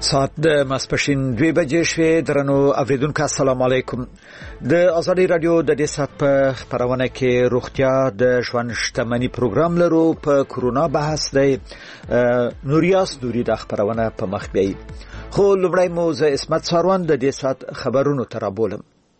ساعت د ماسپښین 2 بجې شوې. درنو اوریدونکو السلام علیکم. د ازادي رادیو د دې سات په خبرونه کې روغتیا د ژوند شتمنۍ پروګرام لرو. په کورونا بحث دی. نوریاس دوری د خبرونه په مخ بیاي. خو لومړی مو زه اسمت ساروان د دې سات خبرونو ترابولم.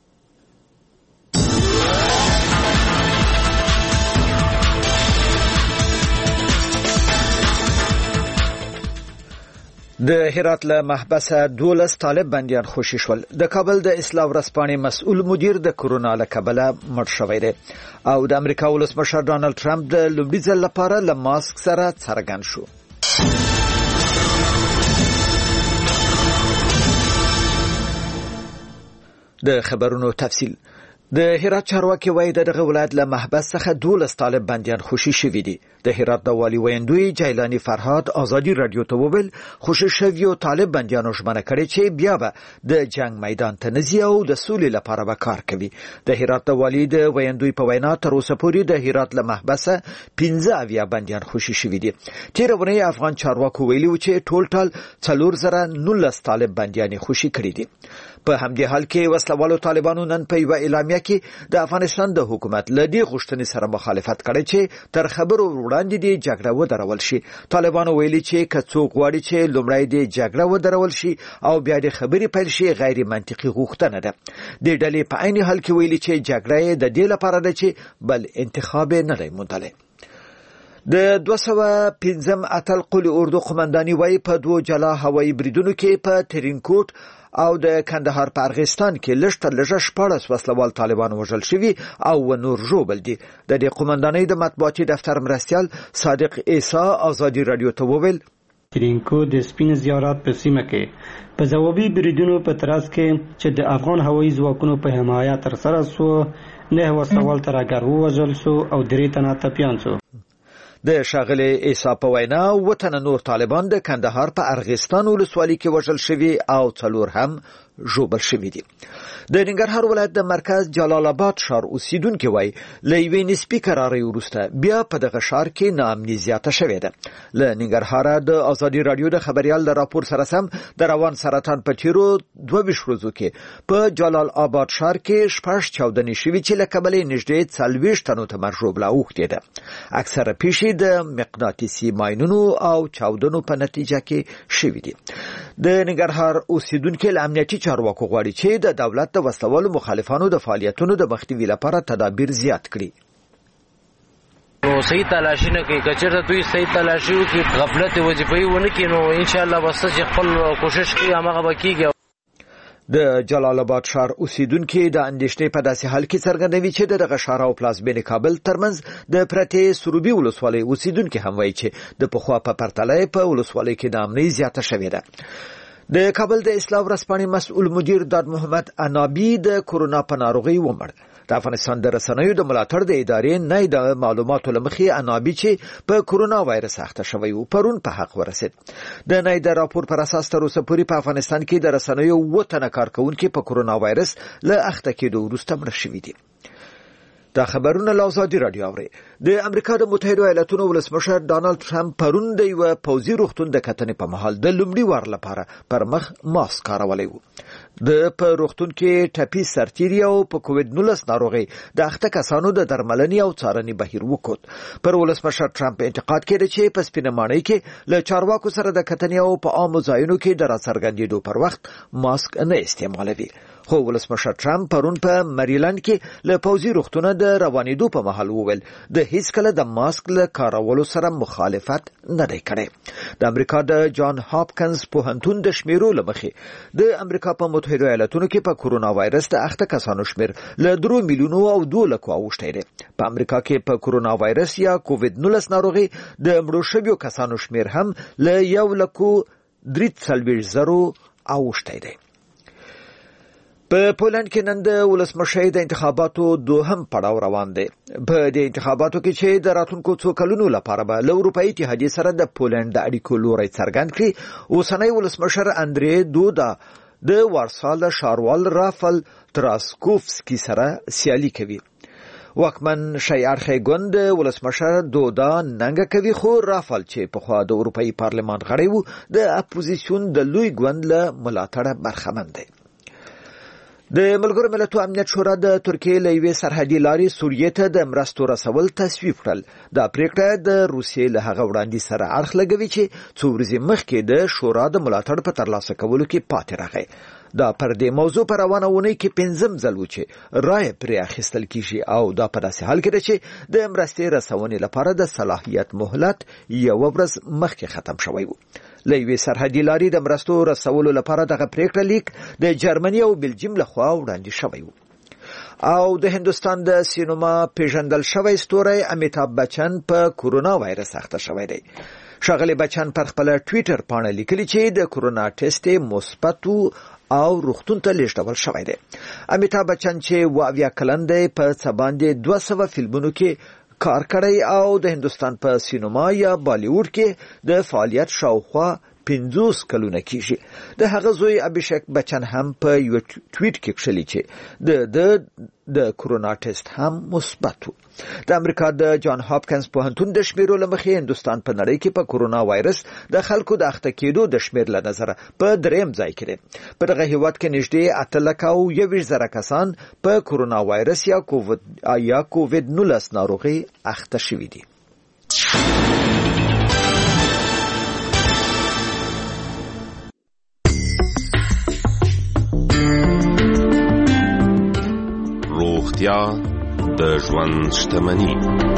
د هرات له محبسه 12 طالب بنديان خوشي شول. د کابل د اصلاح ورځپاڼې مسؤل مدیر د کورونا له کبله مړ شوی دی او د امریکا ولسمشر ډانلډ ټرمپ د لومړي ځل لپاره له ماسک سره څرګند شو. د خبرونو تفصیل. د هرات چارواکي وایي دغه ولایت له محبس څخه 12 طالب بنديان خوشي شوي دي. د هرات د والي ویندوی جیلانی فرهاد ازادي رادیو ته وویل خوشي شوي طالب بنديانو ژمنه کړې چې بیا به د جنگ میدان ته نزي او د سولې لپاره به کار کوي. د هرات د والي د ویندوی په وینا تر اوسه پورې د هرات له محبسه 15 بنديان خوشي شوي دي. تیر ورځ افغان چارواکو ویلي و چې ټول 4019 طالب بنديان خوشي کړي دي. په همدې حال کې وسلوالو طالبانو نن په یو اعلامیه کې د افغانستان د حکومت لدی غوښتنې سره مخالفت کړی چې تر خبرو وړاندې دی جګړه ودرول شي. طالبانو ویلي چې کڅوغ غواړي چې لومړی دی جګړه ودرول شي او بیا د خبرې پیل شي غیر منطقي غوښتنه ده. د ډلې په عین حال کې ویلي چې جګړه د دې لپاره ده چې بل انتخاب نه دی موندلی. د 215 اتل قل اردو قومنداني وای په دوه جلا هوایي بریدونو کې په ترینکوټ او د کندهار په ارغستان کې لږ 14 وسلوال طالبان وژل شوي او نور ژوبل دي. د دې قومندانۍ د مطبوعاتي دفتر مرستيال صادق عیسی ازادي رادیو ته وویل ترینکو د سپین زیارات په سیمه کې په ځوابي بریدونو په تراس کې چې د افغان هوایي ځواکونو په حمایت تر سره سو نه وسلوال ترګر وژل سو او درې تنه ټپيان سو. د شاغلي عیسی په وینا وطن نور طالبان د کندهار په ارغستان ولسوالۍ کې وژل شوي او 4 هم ژوبل شوي دي. د ننګرهار ولایت د مرکز جلال آباد ښار اوسیدونکو وایي له یوې نسبي قرارې وروسته بیا په دغه ښار کې ناامني زیاته شوې ده. له ننګرهار د ازادي رادیو د خبريال د راپور سره سم د روان سرطان په تیرو 22 ورځو کې په جلال آباد ښار کې 6 چاودنې شوې چې له کبلې نږدې 40 تنو ته مرجوبله اوښتې ده. اکثره پیښې د مقناطیسي ماینونو او چاودنو په نتیجه کې شوې دي. د ننګرهار اوسیدونکو له امنیتي چارواکو غواړي چې د دولت د وسلوالو مخالفانو د فعالیتونو د مخنیوي لپاره تدابیر زیات کړي. نو صحیح تلاشي نه کوي. کچېرته دوی صحیح تلاشي وکړي غفلت وظیفه ونه کړي نو ان شاء الله بس چې خپل کوشش کوي هغه به کیږي. د جلال آباد ښار اوسیدونکو د اندېښنې په داسې حال کې څرګندوي چې دغه ښار او پلازمینې کابل ترمنځ د پرتې سروبي ولسوالۍ اوسیدونکو هم وایي چې د پخوا په پرتله په ولسوالۍ کې نامنۍ زیاته شوې ده. د کابل د اصلاح ورځپاڼې مسؤل مدیر داد محمد انابي د کورونا په ناروغۍ ومړ. د افغانستان د رسنیو د ملاتړ د ادارې نه د معلوماتو لمخې انابي چې په کورونا وایرس اخته شوی و پرون په حق ورسید. د نه د راپور پر اساس تر اوسه پورې په افغانستان کې د رسنیو 9 تنه کارکونکو په کورونا وایرس له اخته کېدو وروسته مړ شوي دي. دا خبرونه له ازادي رادیو اوري. د امریکا د متحده ایالاتونو ولسمشر ډانلډ ټرمپ پرون د یو پوځي روغتون د کتنې په محل د لومړي وار لپاره پر مخ ماسک کارولی و. د په روغتون کې ټپي سرتیری او په کووډ 19 ناروغي د اخته کسانو د درملنې او څارنې بهیر وکړ. پر ولسمشر ټرمپ انتقاد کړي چې په سپینمانۍ کې له چارواکو سره د کتنې او په عامو ځایونو کې د راڅرګندېدو پر وخت ماسک نه استعمالوي. خو ولسمشر ټرمپ پرون په مریلند کې له پوځي روغتونه د روانېدو په محل وویل د هیڅ کله د ماسک له کارولو سره مخالفت نه دی کړی. د امریکا د جان هاپکنز پوهنتون د شمیرو لمخې د امریکا په متحده ایالاتونو کې په کورونا وایرس د اخته کسانو شمیر له 3 میلیونو او 2 لکو اوښتی دی. په امریکا کې په کورونا وایرس یا کووډ 19 ناروغي د مړو شویو کسانو شمیر هم له 1,43,000 اوښتی دی. په پولند کې نن د ولسمشۍ د انتخاباتو دوهم پړاو روان دی. په دې انتخاباتو کې چې د راتلونکو څو کلونو لپاره به له اروپایي اتحادیې سره د پولند د اړیکو لوری څرګند کړي، اوسنی ولسمشر اندرې دودا د وارسا له ښاروال رافل تراسکوفسکي سره سیالي کوي. واکمن شی اړخی ګوند ولسمشر دودا ننګه کوي خو رافال چې په خوا د اروپאי پارلمان غړی وو د اپوزیسیون د لوی ګوند له ملاتړه برخمن دی. د ملګرو ملتونو امنیت شورا د ترکیې له یوې سرحدي لارې سوریې ته د مرستو رسول تصویب کړل. دا پریکړه د روسیې له هغه وړاندې سره اړخ لګوي چې څو ورځې مخکې د شورا د ملاتړ په ترلاسه کولو کې پاتې راغی. دا پر دې موضوع پر روانه ونې کې 5 ځل و چې رائے پرې اخیستل کیږي او دا په داسې حال کې ده چې د مرستې رسونې لپاره د صلاحیت مهلت یو ورځ مخکې ختم شوی و. لوی سرحدي لارې د مرستو رسولو لپاره دغه پریکړه لیک د جرمني او بلجیم لخوا وړاندې شوی و. او د هندستان د سینما پیژندل شوی ستوری امیتاب بچن په کورونا وایرس اخته شوی دی. شاغلی بچن پر خپل ټوئیټر باندې لیکلی چې د کورونا ټیسټ مثبت او روغتون ته لیږدول شوی دی. امیتاب بچن چې 22 کلن دی په څه باندې 200 فلمونو کې کار کړی او د هندستان په سینما یا بالیوډ کې د فعالیت شاوخوا 50 کلونه کیږي. د هغه زوی ابھیشیک بچن هم په یو ټویټ کې کښلی چې د کورونا ټیسټ هم مثبت و. د امریکا د جان هاپکینز پوهنتون د شمیرو لمخې هندستان په نړۍ کې په کورونا وایرس د خلکو د اخته کېدو د شمیر له نظره په دریم ځای کې دی. په دغه هیواد کې نږدې 8,21,000 کسان په کورونا وایرس یا کووید-19 ناروغي اخته شوي دي. روغتیا د ژوند شتمني.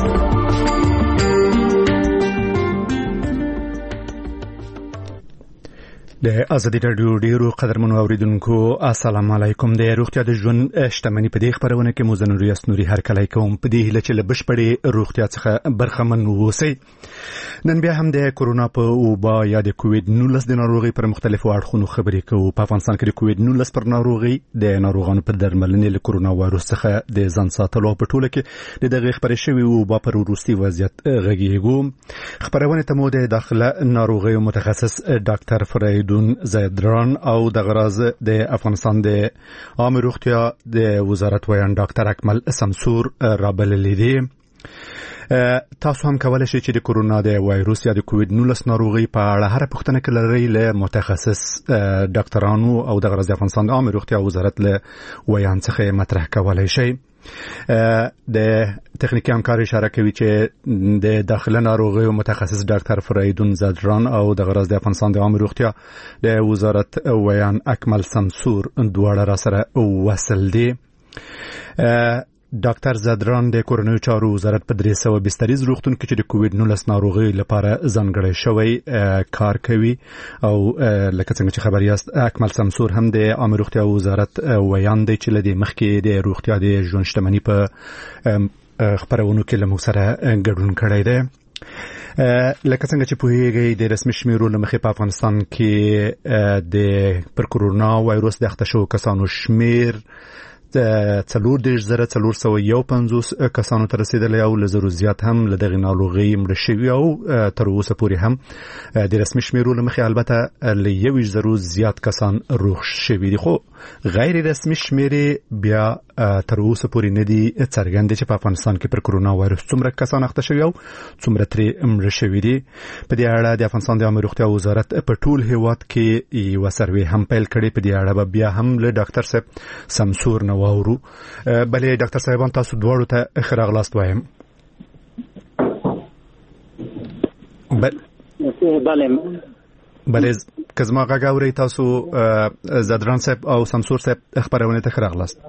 د ازادي رادیو ډیرو قدرمنو اوریدونکو السلام علیکم. د روغتیا د ژوند شتمني په دې خبرونه کې موزن ریاست نوري هر کله کوم په دې هله چې لبشپړې روغتیا څخه برخمن ووسی. نن بیا هم د کورونا په وبا یا د کووید-19 د ناروغي پر مختلفو اړخونو خبرې کوو. په افغانستان کې د کووید-19 پر ناروغي د ناروغانو په درملنې له کورونا وایرس څخه د ځان ساتلو په ټوله کې د دغه خبرې شوی وبا پر وروستي وضعیت غږیږو. خبرونه ته مو د داخله ناروغي متخصص ډاکټر فرایدون زیدران او د غراز د افغانستان د عامه روغتیا د وزارت ویان ډاکټر اکمل سمسور رابللی دی. تاسو هم کولای شئ چې د کورونا د وایروس یا د کووید-19 ناروغي په اړه هر پوښتنه کې لرئ له متخصص ډاکټرانو او د غراز د افغانستان د عامه روغتیا وزارت له ویان څخه مطرح کولای شئ. د تخنیکی همکار اشاره کوي چې د داخله ناروغي او متخصص ډاکټر فرایدون زدران او د غراز د افغانستان د عامه روغتیا د وزارت ویان اکمل سمسور دواړه را سره وصل دي. ډاکټر زدران د کورونایي چارو وزارت په 300 بستریز روغتون کې چې د کووید-19 ناروغي لپاره ځانګړی شوی کار کوي او لکه څنګه چې خبر یاست اکمل سمسور هم د عامه روغتیا وزارت ویان دی چې لدی مخکې د روغتیا د ژوند شتمني په خبرونو کې له سره ګډون کړی دی. لکه څنګه چې پوهیږئ د رسمي شمیرو له مخې په افغانستان کې د پر کورونا وایروس د اخته شوو کسانو شمیر 4,451 کسانو ته رسیدلی او له زرو زیات هم له دغې ناروغۍ مړه شوي او تر اوسه پورې هم د رسمي شمیرو له مخې البته له 1,000 زیات کسان روغ شوي دي. خو غیر رسمي شمیرې بیا تر اوسه پورې نه دي څرګندې چې په افغانستان کې پر کورونا وایرس څومره کسان اخته شوي او څومره ترې مړه شوي دي. په دې اړه د افغانستان د عامه روغتیا وزارت په ټول هیواد کې یوه سروې هم پیل کړې. په دې اړه به بیا هم له ډاکټر صاحب سمسور نه واورو. بلې ډاکټر صاحبان تاسو دواړو ته ښه راغلاست وایم. بلې که زما غږ اورئ تاسو زدران صاحب او سمسور صاحب خبرونه ته ښه راغلاست.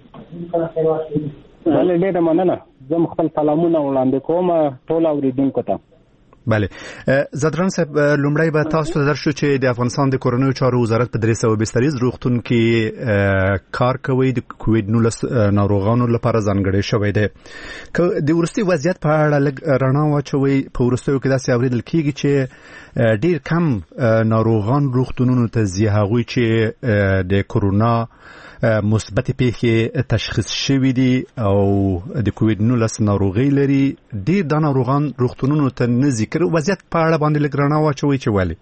بلې ډېره مننه. زه خپل سلامونه وړاندې کوم ټول اوریدونکو ته. بله زدران صاحب لومړی به تاسو ته درشو چې د افغانستان د کورونایي چارو وزارت په 300 بستریز روغتون کې کار کوي د کووید-19 ناروغانو لپاره ځانګړی شوی دی. د وروستي وضعیت په اړه لږ رڼا واچوئ. په وروستیو کې داسې اورېدل کېږي چې ډېر کم ناروغان روغتونونو ته ځي هغوی چې د کورونا مثبت پیښې تشخیص شوي دي او د کووید-19 ناروغي لري. ډېر دا ناروغان روغتونونو ته نه ځي. وضعیت په اړه باندې لږ رڼا واچوئ چې ولې.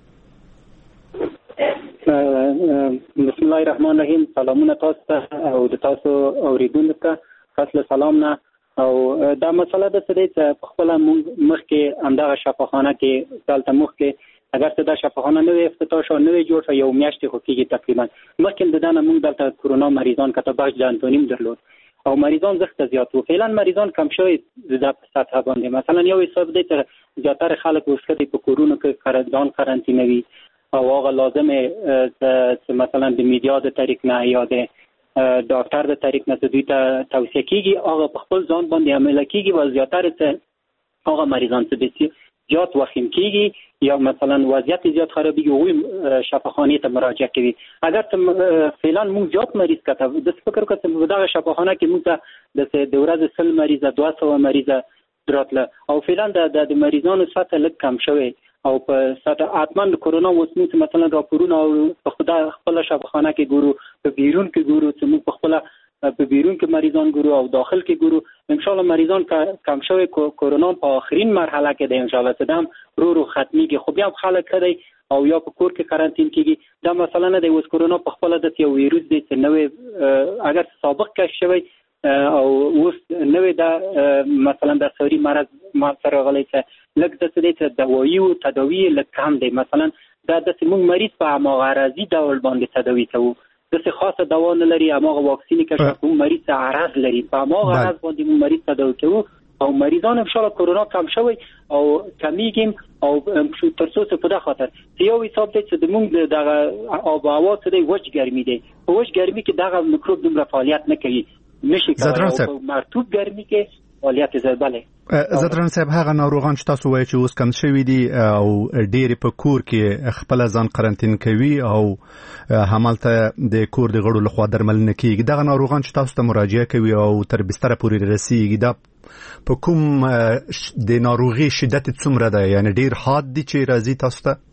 بسم الله الرحمن الرحیم. سلامونه تاسو ته او د تاسو اوریدونکو ته. فصل سلام نه او دا مسله د څه دی چې خپل مخکې همدغه شفاخانه کې دلته مخکې اگر څه دا شفاخانه نوې افتتاح شو نوې جوړ شو یو میاشتې خو کېږي تقریبا مخکې د دانه موږ دلته کرونا مریضان کته بخش جانتونیم درلود او مریضان زخت زیات وو فعلا مریضان کم شوی د سطح باندې مثلا یو حساب دی چې زیاتره خلک وسکتي په کورونو کې قرنطین قرنطینوي او هغه لازمه چې مثلا د میډیا د طریق نه یا د ډاکټر د طریق نه دوی ته توصیه کیږي هغه په خپل ځان باندې عمل کیږي او زیاتره ته هغه مریضان ته زیات وخیم کیږي یا مثلا وضعیت زیات خرابیږي او شفاخانه ته مراجعه کوي اگر فعلا موږ زیات مریض کته د فکر کوم دغه شفاخانه کې موږ ته د ورځې 100 مریضه 200 مریضه دراتله او فعلا د مریضانو سطح لږ کم شوی او په سطح اتمن کرونا وسموت مثلا راپورونه او په خپل شفاخانه کې ګورو په بیرون کې ګورو چې موږ په خپل په بیرون کې مریضان ګورو او داخل کې ګورو ان شاء الله مریضان کم شوی کرونا په آخرین مرحله کې دی ان شاء الله تدام رو ختمي کې خو بیا خلک کړي او یا په کور کې قرنطین کېږي دا مثلا نه دی اوس کرونا په خپل د یو ویروس دی چې نوې اگر سابق کشف شوی او اوس نوې دا مثلا د سوري مرض ما سره غلي چې لکه د څه دوايي او تداوی لکه هم دی مثلا دا د موږ مریض په امغارزي ډول باندې تداوی کوو دغه خاصه دوا نه لري امغه واکسین کې کوم مریض عرض لري په امغه عرض باندې مریض تداوی کوو او مریضان ان شاء الله کرونا کم شوی او کمیږي او تر څو په دا خاطر یو حساب دی چې د موږ دغه آب و هوا څخه د وچ ګرمي دی په وچ ګرمي کې دغه میکروب دومره فعالیت نه کوي نشي کولای په مرطوب ګرمي کې فعالیت زیاتواله زدران صاحب هغه ناروغان چې تاسو وایي چې اوس کم شوی دي او ډېر په کور کې خپل ځان قرنطین کوي او همالته د کور د غړو لخوا درملنه کیږي دغه ناروغان چې تاسو ته مراجعه کوي او تر بستر پورې رسیږي دا په کوم د ناروغي شدت څومره ده یعنی ډېر حاد دي چې راځي تاسو ته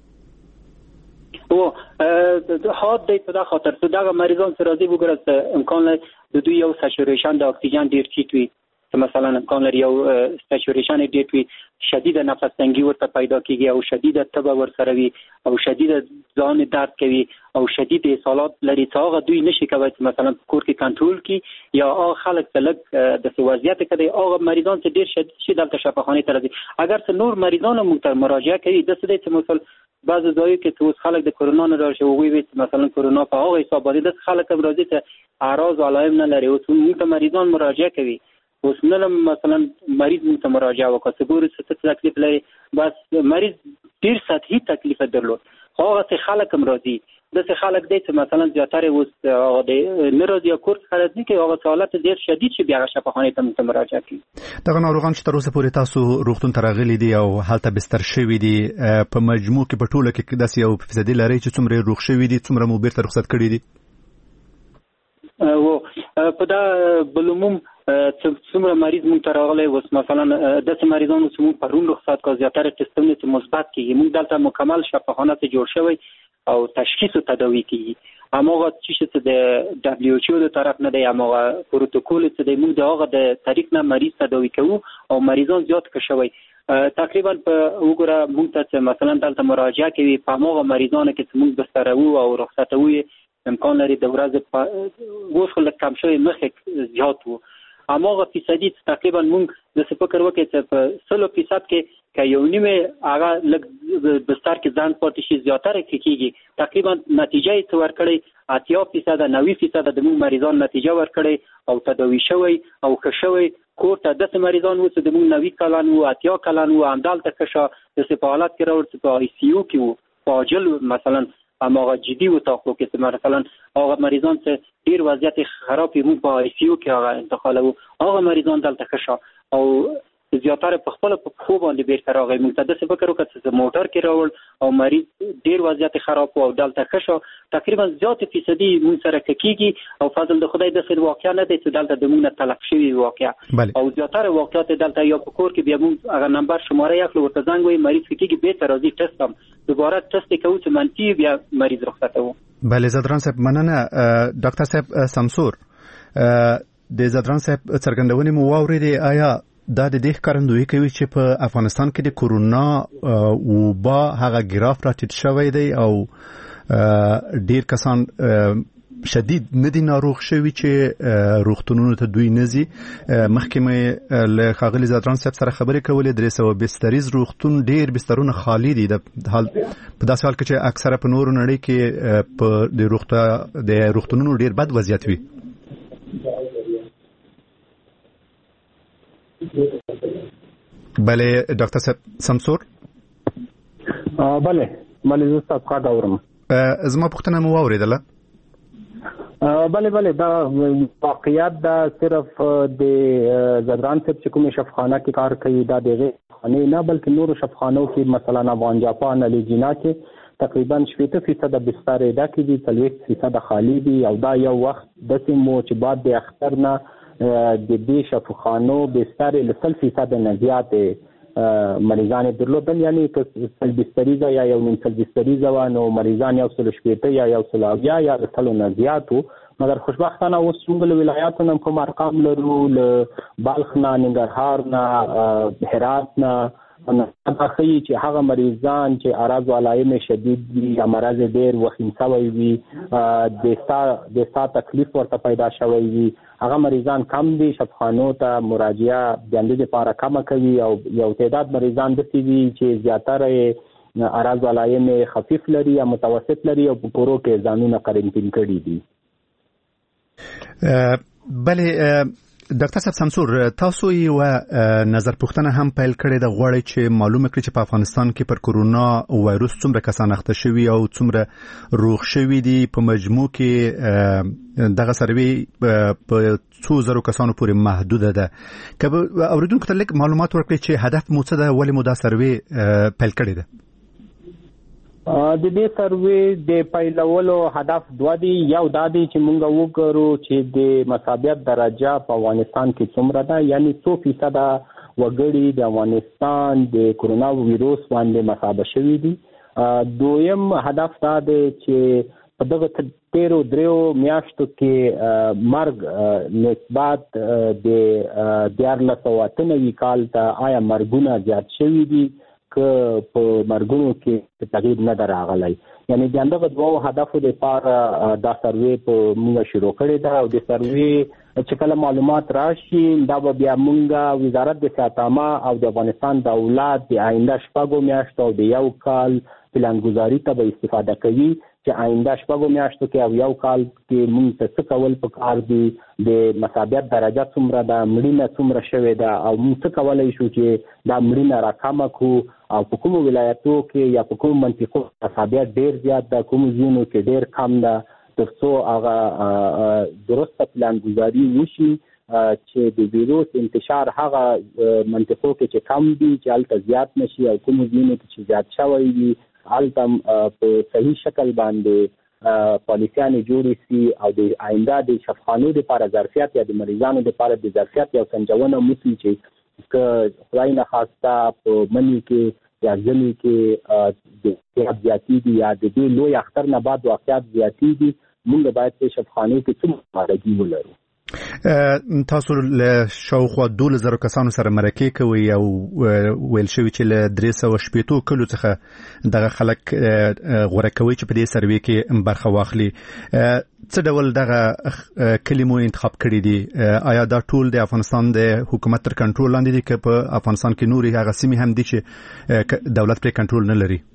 او حاد دی په دا خاطر چې دا مریضان سره راځي وګورئ امکان لري د دوی یو سچوریشن د اکسیجن ډیر ټیټ وي مثلا امکان لري یو سچوریشن ډیر وي شدید نفس تنګي ورته پیدا کیږي او شدید تب ورسره وي او شدید ځان درد کوي او شدید اسهالات لري چې هغه دوی نشي کوي مثلا کور کې کنټرول کی یا هغه خلک تلک د وضعیت کې هغه مریضان چې ډیر شدید شي دلته شفاخانه ته راځي اگر څه نور مریضان مو ته مراجعه کوي د څه د مثلا بعض ځایو کې چې خلک د کرونا نه راځي او وي مثلا کرونا په هغه حساب باندې د خلک راځي چې اعراض علائم نه لري او موږ ته مریضان مراجعه کوي اوس نه مثلا مریض موږ ته مراجعه وکړه چې ګوري څه تکلیف لري بس مریض ډیر سطحي تکلیف درلود هغه څه خلک هم راځي د څه خلک دي چې مثلا زیاتره اوس هغه د ناروغي کورس خلک دي چې هغه حالت ډیر شدید شي بیا شفاخانه ته مراجعه کوي دغه ناروغان چې تر اوسه پورې تاسو روغتون ته راغلي دي او هلته بستر شوي دي په مجموع کې په ټوله کې داسې یو فیصدي لري چې څومره روغ شوي دي څومره مو بیرته رخصت کړي دي او په دا بلومم څومره مریض مونږ ته راغلی اوس مثلا داسې مریضانو چې مونږ پرون رخصت کړو زیاتره ټسټونه چې مثبت کیږي مونږ دلته مکمل شفاخانه ته جوړ شوی او تشخیص او تداوی کیږي امغه چې د دبليو ایچ او د طرف نه دی امغه پروتوکول چې د مونږ دغه د طریق نه مریض تداوی کوو او مریضان زیات کشوي تقریبا په وګوره مونږ ته مثلا دلته مراجعه کوي په امغه مریضانو کې چې مونږ بسترو او رخصتوي امکان لري د ورځې وښه لکه کم شوی مخه زیات وو امغه فیصدي تقریبا مونږ د فکر وکړي چې په 100% کې یو نیمه هغه لږ بستر کې ځان پاتې شي زیاتره کیږي تقریبا نتیجه یې څور کړي 80% 90% د مونږ مریضان نتیجه ور کړي او تداوی شوی او خشوي کور ته د مریضان وو چې د مونږ 90 کلن وو 80 کلن وو اندال ته کښه د سپالات کې راوړل په آی سی یو کې وو فاجل مثلا امغه جدي و تاخو کې مثلا هغه مریضان چې ډیر وضعیت خراب مو په آی سی یو کې هغه انتقالو هغه مریضان دلته ښه او زیاتره په خپل په خو باندې بیرته راغی مقتدس فکر وکړ چې موټر کې راول او مریض ډیر وضعیت خراب او دلته ښه تقریبا زیات فیصدي مون سره کېږي او فضل د خدای د خیر واقعیا نه دی چې دلته د مونږ تلف شوی واقعیا او زیاتره واقعیت دلته یو په کور کې بیا مون هغه نمبر شماره یې خپل ورته زنګ وي مریض کېږي به تر راځي ټیسټ هم دوباره ټیسټ کوي چې منفي بیا مریض رخصتو بله زدران صاحب مننه ډاکټر صاحب سمسور د زدران صاحب څرګندونې مو واورېدې آیا دا د دې ښکارندویي کوي چې په افغانستان کې د کورونا وبا هغه ګراف راټیټ شوی دی او ډیر کسان شدید ندي ناروغ شوی چې روغتونونو ته دوی نزي. مخکې مې له خاغلی زادران صاحب سره خبرې کولې 300 بستریز روغتون ډیر بسترونه خالی دي. د حال په داسې حال کې چې اکثره په نورو نړۍ کې په د روغتونونو ډیر بد وضعیت وي. بله ډاکټر سمسور. بله زه تاسو ښه اورم. زما پوښتنه مو واورېدله؟ بله دا واقعیت دا صرف د زدران صاحب چې کومې شفاخانه کې کار کوي دا د خانه نه بلکې نورو شفاخانو کې مثلا افغان جاپان علی جینا کې تقریبا 70% بستر ډکې دي، 30% خالی دي او دا یو وخت داسې مو چې بعد د اختر نه د دې شفاخانو بستر له 30% نه زیات مریضان درلودل، یعنی که بستریزه یا یو نیم بستریزه و نو مریضان یو سل شپېته یا یو سل اویا یا د سلو نه زیات وو. مګر خوشبختانه اوس موږ له ولایاتو نه کوم ارقام لرو، له بلخ نه، ننګرهار نه، هرات نه، دا ښیي چې هغه مریضان چې اعراض و علائم شدید وي یا مرض ډېر وخیم شوی وي، د سا تکلیف ورته پیدا شوی وي، هغه مریضان کم دي، شفاخانو ته مراجعه د اندې لپاره کمه کوي او یو تعداد مریضان داسې دي چې زیاتره اعراض و علائم خفیف لري یا متوسط لري او په کورو کې ځانونه قرنطین کړي دي. بله ډاکټر صاحب سمسور، تاسو یو نظر پوښتنه هم پیل کړې ده، غواړئ چې معلومه کړئ چې په افغانستان کې پر کورونا وایروس څومره کسان اخته شوي او څومره روغ شوي دي. په مجموع کې دغه سروي په څو زرو کسانو پورې محدوده ده. که اوریدونکو ته لږ معلومات ورکړئ چې هدف مو څه ده، ولې مو دا سروي پیل کړې ده؟ د دې سروي د پیلولو هدف دوه دي. یو دا دی چې موږ وګورو چې د مصابیت درجه په افغانستان کې څومره ده، یعنی 100% وګړي د افغانستان د کورونا وایروس باندې مصابه شوي دي. دویم هدف دا دی چې په دغه 13 میاشتو کې مرګ نسبت د 1498 کال ته آیا مرګونه زیات شوي دي که په مرګونو کې تغییر نه راغلی. یعنی د همدغه دوه هدفو لپاره دا سروي په موږ شروع کړې ده او د سروي چې کله معلومات راشي دا به بیا موږ وزارت د صحت عامه او د افغانستان دولت د آینده 6 میاشتو او د یو کال پلانګذاري ته به استفاده کوي چې آینده 6 میاشتو کې او یو کال کې موږ څه کول پکار دي، د مصابیت درجه څومره ده، مړینه څومره شوې ده او موږ څه کولی شو چې دا مړینه راکمه کړو او په کومو ولایتو کې یا په کومو منطقو مصابیت ډېر زیات ده، کومو ځینو کې ډېر کم ده، تر څو هغه درسته پلانګذاري وشي چې د ویروس انتشار هغه منطقو کې چې کم دي چې هلته زیات نشي او کومو ځینو کې چې زیات شوی وي هلته په صحیح شکل باندې پالیسیانې جوړې سي او د آینده د شفاخانو لپاره ظرفیت یا د مریضانو لپاره د ظرفیت یو سنجونه وشي چې که خدای نخواسته په مني کې یا ځمي کې د احتیاط زیاتېږي یا د دې لوی اختر نه بعد واقعیت زیاتېږي، موږ باید په شفاخانو کې څومره آمادګي ولرو. تاسو له شاوخوا 12,000 کسانو سره مرکه کوي او ویل شوی چې له 380 کلو څخه دغه خلک غوړه کوي چې په دې سروي کې برخه واخلي. څه ډول دغه کلمو انتخاب کړی دي؟ آیا دا ټول د افغانستان د حکومت تر کنټرول لاندې دي که په افغانستان کې نوري هغه سیمې هم دي چې دولت پرې کنټرول نه لري؟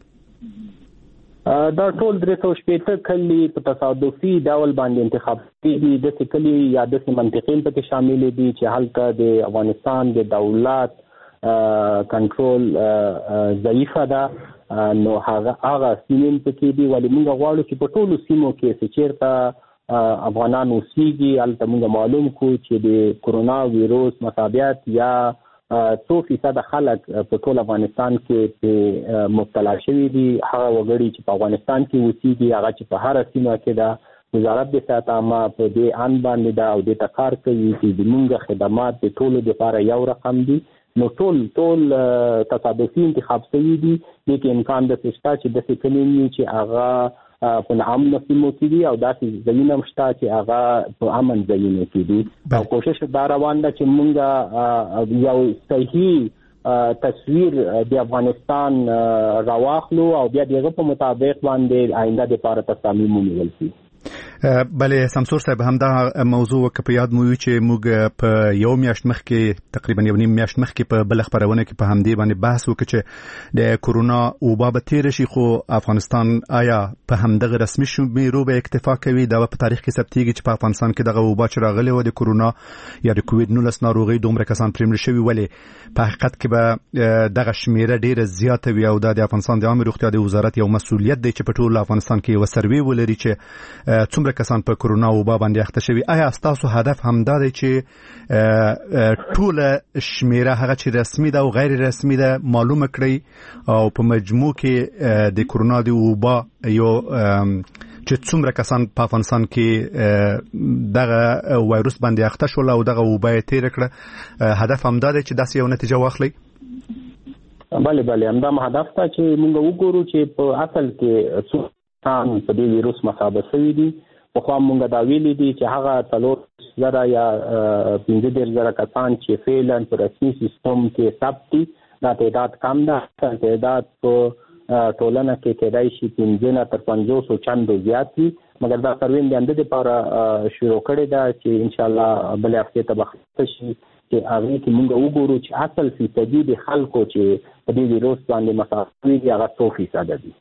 دا ټول 380 کلی په تصادفي ډول باندې انتخاب کیږي. د کلی یا د منطقې په کې شامل دي چې هلته د افغانستان د دولت کنټرول ضعیفه ده، نو هغه سیمې په کې دي. ولې موږ غواړو چې په ټولو سیمو کې چې چیرته افغانان اوسېږي هلته موږ معلوم کړو چې د کورونا وایروس مصابیت یا 100% خلک په ټول افغانستان کې مبتلا شوي دي. هغه وګړي چې په افغانستان کې اوسېږي هغه چې په هر سیمه کې ده، وزارت د صحت عامه په دې ان باندې ده او د کار کوي چې زموږ خدمات د ټولو لپاره یو رقم دي. نو ټول تصادفي انتخاب شوي دي، لیکن امکان د شته چې د سکلینی چې هغه په امن سیمو کې دي او داسې ځایونه شته چې هغه په امن ځایونه کې دي. او کوشش دا روان ده چې موږ یو صحیح تصویر د افغانستان راواخلو او بیا دغه په مطابق باندې آینده لپاره تصامیم ونیول شي. بله سمسور صاحب همدا موضوع که په یاد مو چې موږ په یو میاشت مخکې تقریبا یو نیم میاشت مخکې په بل خبرونه کې په همدې باندې بحث وکړ چې د کورونا وبا به تیر شي خو افغانستان آیا په همدغه رسمي شمیرو به اکتفا کوي دا په تاریخ کې ثبتېږي چې په افغانستان کې دغه وبا چې راغلی و د کورونا یا د کووید 19 ناروغي دومره کسان پرېمړ شوي ولې په حقیقت کې به دغه شمیره ډیره زیاته وي او د افغانستان د عامه روغتیا د وزارت یو مسؤلیت دی چې په ټول افغانستان کې یو سروي ولري چې څومره کسان په کورونا وبا باندې اخته شوي. آیا تاسو هدف همدا دی چې ټول شمیره هغه چې رسمي ده او غیر رسمي ده معلومه کړئ او په مجموع کې د کورونا د وبا یو چې څومره کسان په افغانستان کې دغه وایروس باندې اخته شول او دغه وبا یې تیر کړه هدف همدا دی چې داسې یو نتیجه واخلئ؟ بله همدا هدف ته چې موږ وګورو چې په اصل کې څو کسان په دې ویروس مصابه شوي دي. خو موږ دا ویلي دي چې هغه 3,000 یا 15,000 کسان چې فعلا په رسمي سیستم کې ثبت دي دا تعداد کم ده. تعداد په ټولنه کې کېدای شي 15 تر 500 چندو زیات وي مګر دا سروې د اند لپاره شروع کړې ده چې ان شاء الله بل هفته ته بخښه شي چې هغه کې موږ وګورو چې اصل فیصدي د خلکو چې په دې ویروس باندې مصابه دي هغه 100% دي.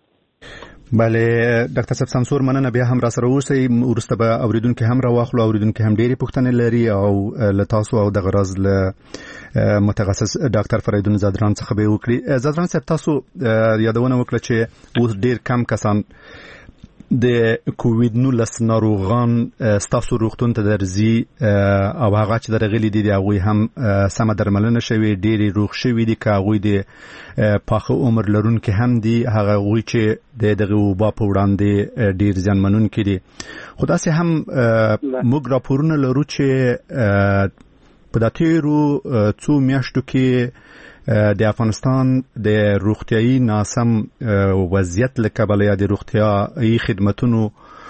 بله ډاکټر صاحب سمسور مننه بیا هم را سره اوسئ ورسته به اوریدونکو هم راواخلو اوریدونکو هم ډېری پوښتنې لري او له تاسو او د غرض له متخصص ډاکټر فریدون زادران څخه به وکړي. زادران صاحب تاسو یادونه وکړه چې اوس ډېر کم کسان د کووید 19 ناروغان ستاسو روغتون ته درځي او هغه چې درغلي دي هغه هم سم درملنه شوی ډېری روغ شوی دي که هغه د پاخه عمر لرونکو هم دي هغه وی چې دغه وبا په وړاندې ډېر ځانمنونکي دي. خو داسې هم موږ راپورونه لرو چې په د تیرو څو میاشتو کې د افغانستان د روغتیايي ناسم وضعیت له کبله یا د روغتیايي خدماتونو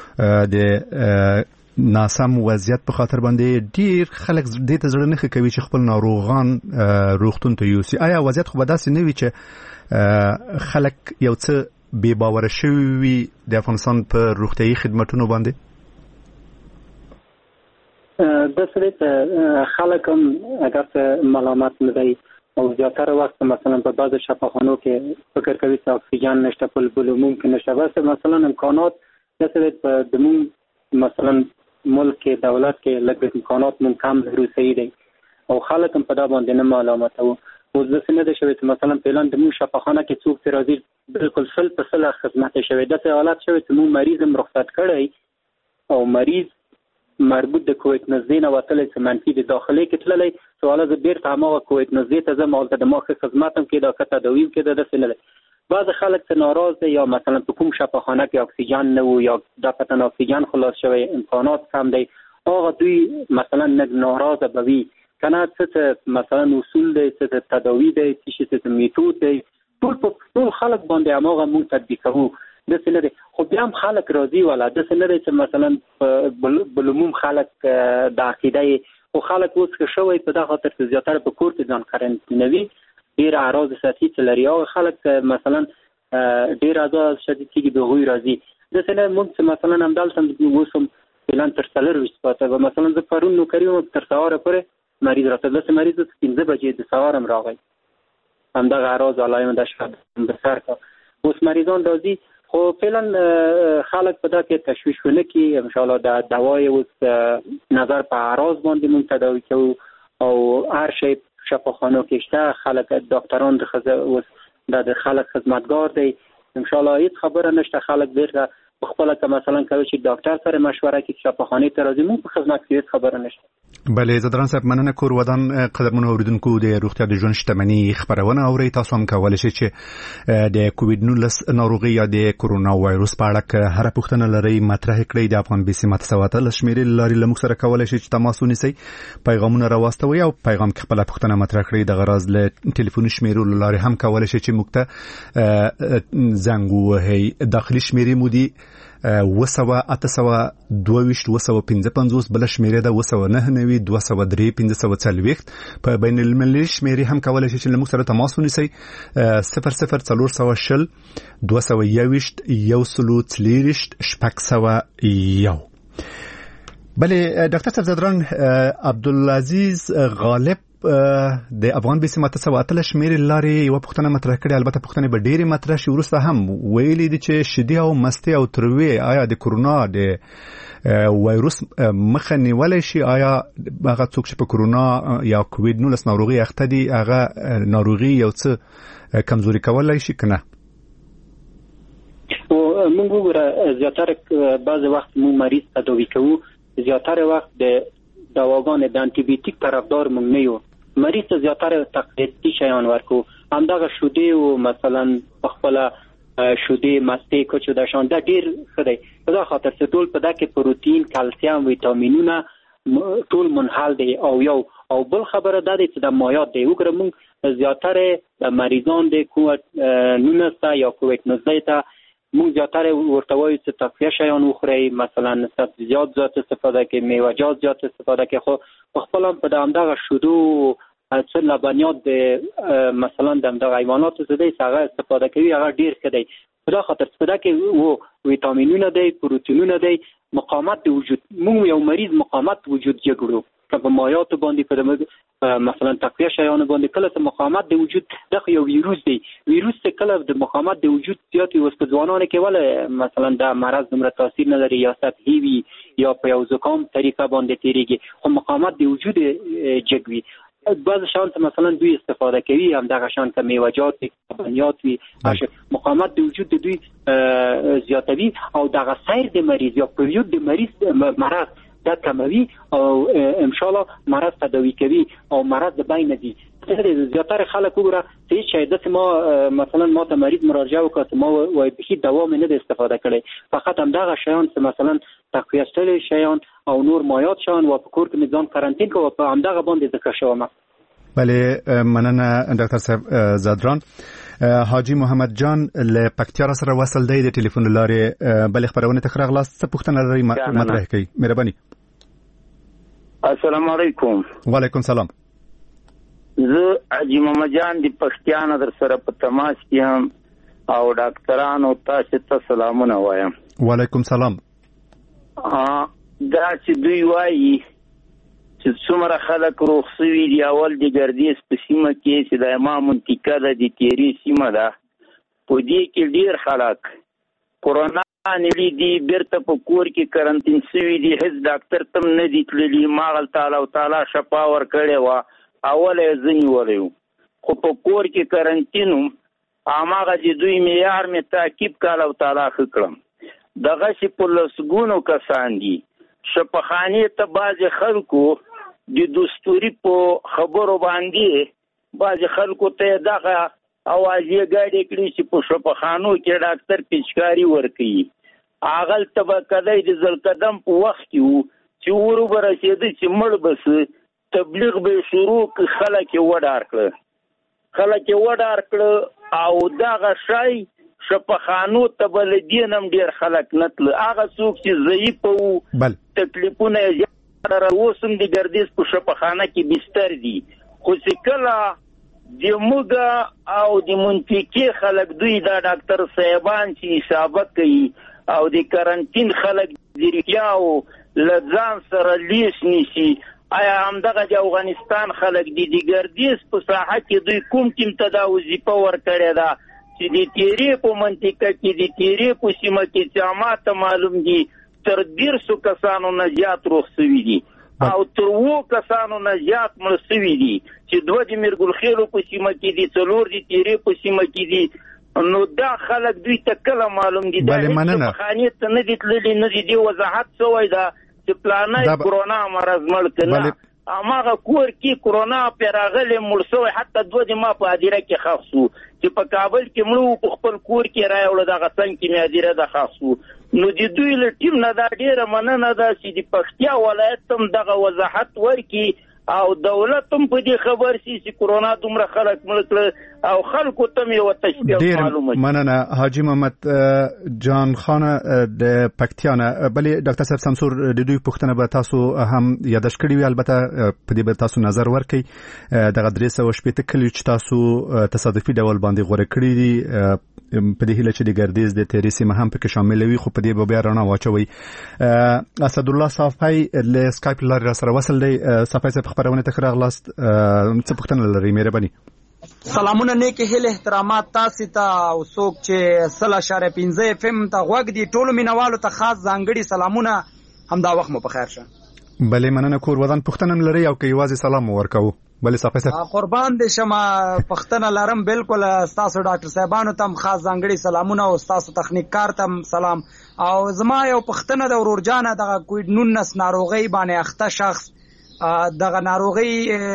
د ناسم وضعیت په خاطر باندې ډیر خلک دې ته زړه نه کوي چې خپل ناروغان روغتون ته یوسي. آیا وضعیت خو به داسې نه وي چې خلک یو څه بې باوره شوي وي د افغانستان په روغتیايي خدماتونو باندې؟ د سره خلک هم اگر ملامت نه دی او زیاتره وخت مثلا په بعض شفاخانو کې فکر کوي چې اکسیجن نشته په ممکن نشته واسه مثلا امکانات د سره د مثلا ملک دولت کې لږ امکانات مون کم روسي دي او خلک هم په دا باندې نه ملامت او ځکه نه ده شوی چې مثلا پلان د مون شفاخانه کې څوک تر راځي بالکل فل په فل خدمت شوی د حالت شوی چې مون مریض هم رخصت کړی او مریض مربوط د کووید 19 نه وتل چې منفي د داخلي کې تللی سواله د بیرته هغه کووید 19 ته زموږ د مخ خدماتم کې دا کته دویم کې د دسل بعض خلک ته ناراض دي یا مثلا په کوم شفاخانه کې اکسیجن نه وو یا د پتن اکسیجن خلاص شوی امکانات کم دي هغه دوی مثلا ناراضه بوي کنه څه مثلا اصول دي څه تداوی دي څه میتود دي ټول خلک باندې هغه مون تطبیقو د سینې خو بیا هم خلک راضي ولا د سینې چې مثلا بلوموم خلک د عقیده او خلک اوس که شوی په دغه خاطر چې زیاتره په کور کې ځان قرنطینوي ډیر اعراض سطحي چې لري او خلک مثلا ډیر اعراض شدید کېږي د غوي راضي د سینې موږ مثلا هم دلته وسم پلان تر څلور وشت پاتې مثلا زه پرون نو کړیو تر سهار پورې مریض راته د مریض 15 بجې د سهار هم راغی هم دغه اعراض علایم د شپه د سر کا اوس مریضان راضي خو فعلا خلک په دا کې تشویش ونه کی ان شاء الله د دوايي اوس نظر په اعراض باندې مون تداوی کوو او هر شی شفاخانو کې شته خلک ډاکټران د خلک خدمتګار دي ان شاء الله هیڅ خبره نشته خلک بیرته خپل که مثلا کوي چې ډاکټر سره مشوره کوي شفاخانه ته راځي مون په خدمت کې هیڅ خبره نشته. بله زدران صاحب مننه کور ودان قدرمنو اوریدونکو د روغتیا د ژوند شتمنۍ خبرونه اوري تاسو هم کولای شئ چې د کووید 19 ناروغي یا د کورونا وایروس په اړه هر پوښتنه لري مطرح کړئ د افغان بي سي متساوته لشمیرې لاري لمک سره کولای شئ چې تماس ونیسئ پیغامونه راوستوي او پیغام کې خپل پوښتنه مطرح کړئ د غرض له ټلیفوني شمیرې لاري هم کولای شئ چې موږ ته زنګ ووهئ داخلي شمیرې مو دي 200 بل شمیره ده 299 203 540 په بین المللي شمیره هم کولای شي چې موږ سره تماس ونیسئ 00420 221 140 بله ډاکټر صاحب زدران عبدالعزیز غالب د افغان بیسي ماته سو اتل شمیر لاري یو پښتنه مطرح کړي البته پښتنه به ډېری مطرح شي ورسته هم ویلي دي چې شدي او مستی او تروي آیا د کورونا د وایروس مخه نیولای شي آیا هغه څوک چې په کورونا یا کووید 19 ناروغي اخته دي هغه ناروغي یو څه کمزوري کولای شي کنه او موږ وګوره زیاتره بعض وخت مو مریض تداوی کوو زیاتره وخت د دواګان د انټي بیوټیک طرفدار مونږ نه یو مریض ته زیاتره تقویتی شیان ورکو همدغه شودې او مثلا خپل شودې مستی کوچو د شان د ډیر خدای په دا خاطر چې ټول په دکې پروتین کلسیم ویټامینونه ټول منحل دي او یو او بل خبره ده چې د مایات دی وګوره مونږ زیاتره مریضان د کووډ 19 یا کووډ 19 ته مونږ زیاتره ورته وایو چې تقویه شیان وخورئ مثلا سبزیجات زیات استفاده کړئ میوه‌جات زیات استفاده کړئ خو په خپل هم په همدغه شودو څه لبنیات د مثلا د همدغه حیواناتو څخه هغه استفاده کوي هغه ډیر ښه دی په دا خاطر استفاده کوي او ویټامینونه دی پروتینونه دی مقاومت د وجود مونږ یو مریض مقاومت وجود جوړو په مایات باندې په مثلا تقویه شیان باندې کله چې مقاومت د وجود د یو ویروس دی ویروس کله د مقاومت د وجود زیات وي وسط ځوانانو کې ول مثلا د مرض دومره تاثیر نه لري یا سطحي وي یا په یو زکام طریقه باندې تیریږي خو مقاومت د وجود جګوي بعض شان مثلا دوی استفاده کوي هم دغه شان ک میوه‌جات لبنیات وي مقاومت د وجود دوی زیاتوي او دغه سیر د مریض یا پریود د مریض مرض دا کموي او ان شاء الله مرض تداوی کوي او مرض د بین دي زیاتره خلک وګوره چې شاید ما مثلا ما ته مریض مراجعه وکړه ما وای به دوا مې نه استفاده کړي فقط هم دغه شیان چې مثلا تقویه شوی شیان او نور مایات شان او په کور کې نظام کارانتین کو په هم دغه باندې ذکر شوم بله مننه ډاکټر صاحب زادران حاجی محمد جان له پکتیا سره وصل دی د ټلیفون لارې بل خبرونه تخره غلاس څه پوښتنه لري مطرح کړئ مهرباني السلام علیکم وعلیکم سلام زه حاجی محمد جان د پکتیا در سره په تماس کې هم او ډاکټرانو تاسو ته سلامونه وایم وعلیکم سلام دا چې دوی وایي چې څومره خلک روغ شوي دي اول د ګردیز په سیمه کې چې د امام منطقه ده د تیرې سیمه ده په دې کې ډېر خلک کورونا نیولي دي بیرته په کور کې کرنټین شوي دي هیڅ ډاکټر تم نه دي تللي ما هلته الله تعالی شفا ورکړې وه اوله یې زه نیولی وم خو په کور کې کرنټین وم هماغه چې دوی معیار مې تعقیب که الله تعالی ښه کړم دغسې په لسګونو کسان دي شفاخانې ته بعضې خلکو د دستوري په خبرو باندې بعضې خلکو ته یې دغه اوازې ګاډې کړي چې په شفاخانو کې ډاکټر پیچکاري ورکوي هغلته به کدی د ذوالقدم په وخت کې وو چې ورو به رسېده چې مړ به سه تبلیغ به یې شروع کړه خلک یې وډار کړه او دغه شی شفاخانو ته به له دې نه هم ډېر خلک نه تله هغه څوک چې ضعیف وو تکلیفونه یې زیات اوس هم د ګردیز په شفاخانه کې بستر دي خو چې کله د موږه او د منطقې خلک دوی دا ډاکټر صاحبان چې حسابه کوي او د کرنټین خلک د ریاو له ځان سره لیس نیسي آیا همدغه د افغانستان خلک د ګردیز په ساحه کې دوی کوم ټیم ته دا وظیفه ورکړې ده چې د تیرې په منطقه کې د تیرې په سیمه کې چې ماته معلوم دي تر 150 کسانو نه زیات روغ شوي دي او تر 2 کسانو نه زیات مړ شوي دي چې 2 د میرګلخیلو په سیمه کې دي 4 د تیرې په سیمه کې دي نو دا خلک دوی ته کله معلوم دي دا خانې ته نه دي تللي نه دي وضاحت شوی ده چې پلانای کورونا مرض مړ کړه اماغه کور کې کورونا پیراغله مړ شوی حتی 2 د ما په ادیره کې خاصو چې په کابل کې مړو په خپل کور کې راوړل دغه څنګه کې مې ادیره د خاصو نو د دوی له ټیم نه دا ډیره مننه ده چې د پکتیا ولایت هم دغه وضاحت ورکړي او دولت هم په دې خبر سي چې کرونا دومره خلک مړ کړ او خلکو ته یو تشبیه معلومه. مننه حاجی محمد جان خان د پکتیانه. بلې ډاکټر صاحب سمسور د دوی پوښتنه به تاسو هم یاداش کړی وي، البته په دې به تاسو نظر ورکړئ. دغه 380 کلی چې تاسو تصادفي ډول باندې غوړه کړی دي په دې هیله چې د ګردیز د تیری سیمه هم پکې شامل وي، خو په دې به بیا رڼا واچوي. اسد الله صافی له سکایپ لارې سره وصل دی. صافی صاحب خبرونه ته راغلاست، څه پوښتنه لرئ؟ مهرباني. سلامونه نیک هیله احترامات تاسو ته او څوک چې 0.15 FM ته غوږ دي ټولو مینوالو ته خاص ځانګړي سلامونه. همدا وخت مو په خیر شه. بلې مننه. کور ودان پوښتنه لرئ او که یوازې سلام ورکوو؟ بلې صافی صاحب قربان دې شمه پښتنه لرم. بالکل تاسو ډاکټر صاحبانو ته خاص ځانګړي سلامونه او تاسو تخنیک کار ته سلام. او زما یو پښتنه د ورور جانه دغه کووډ 19 ناروغي باندې اخته شخص دغه ناروغي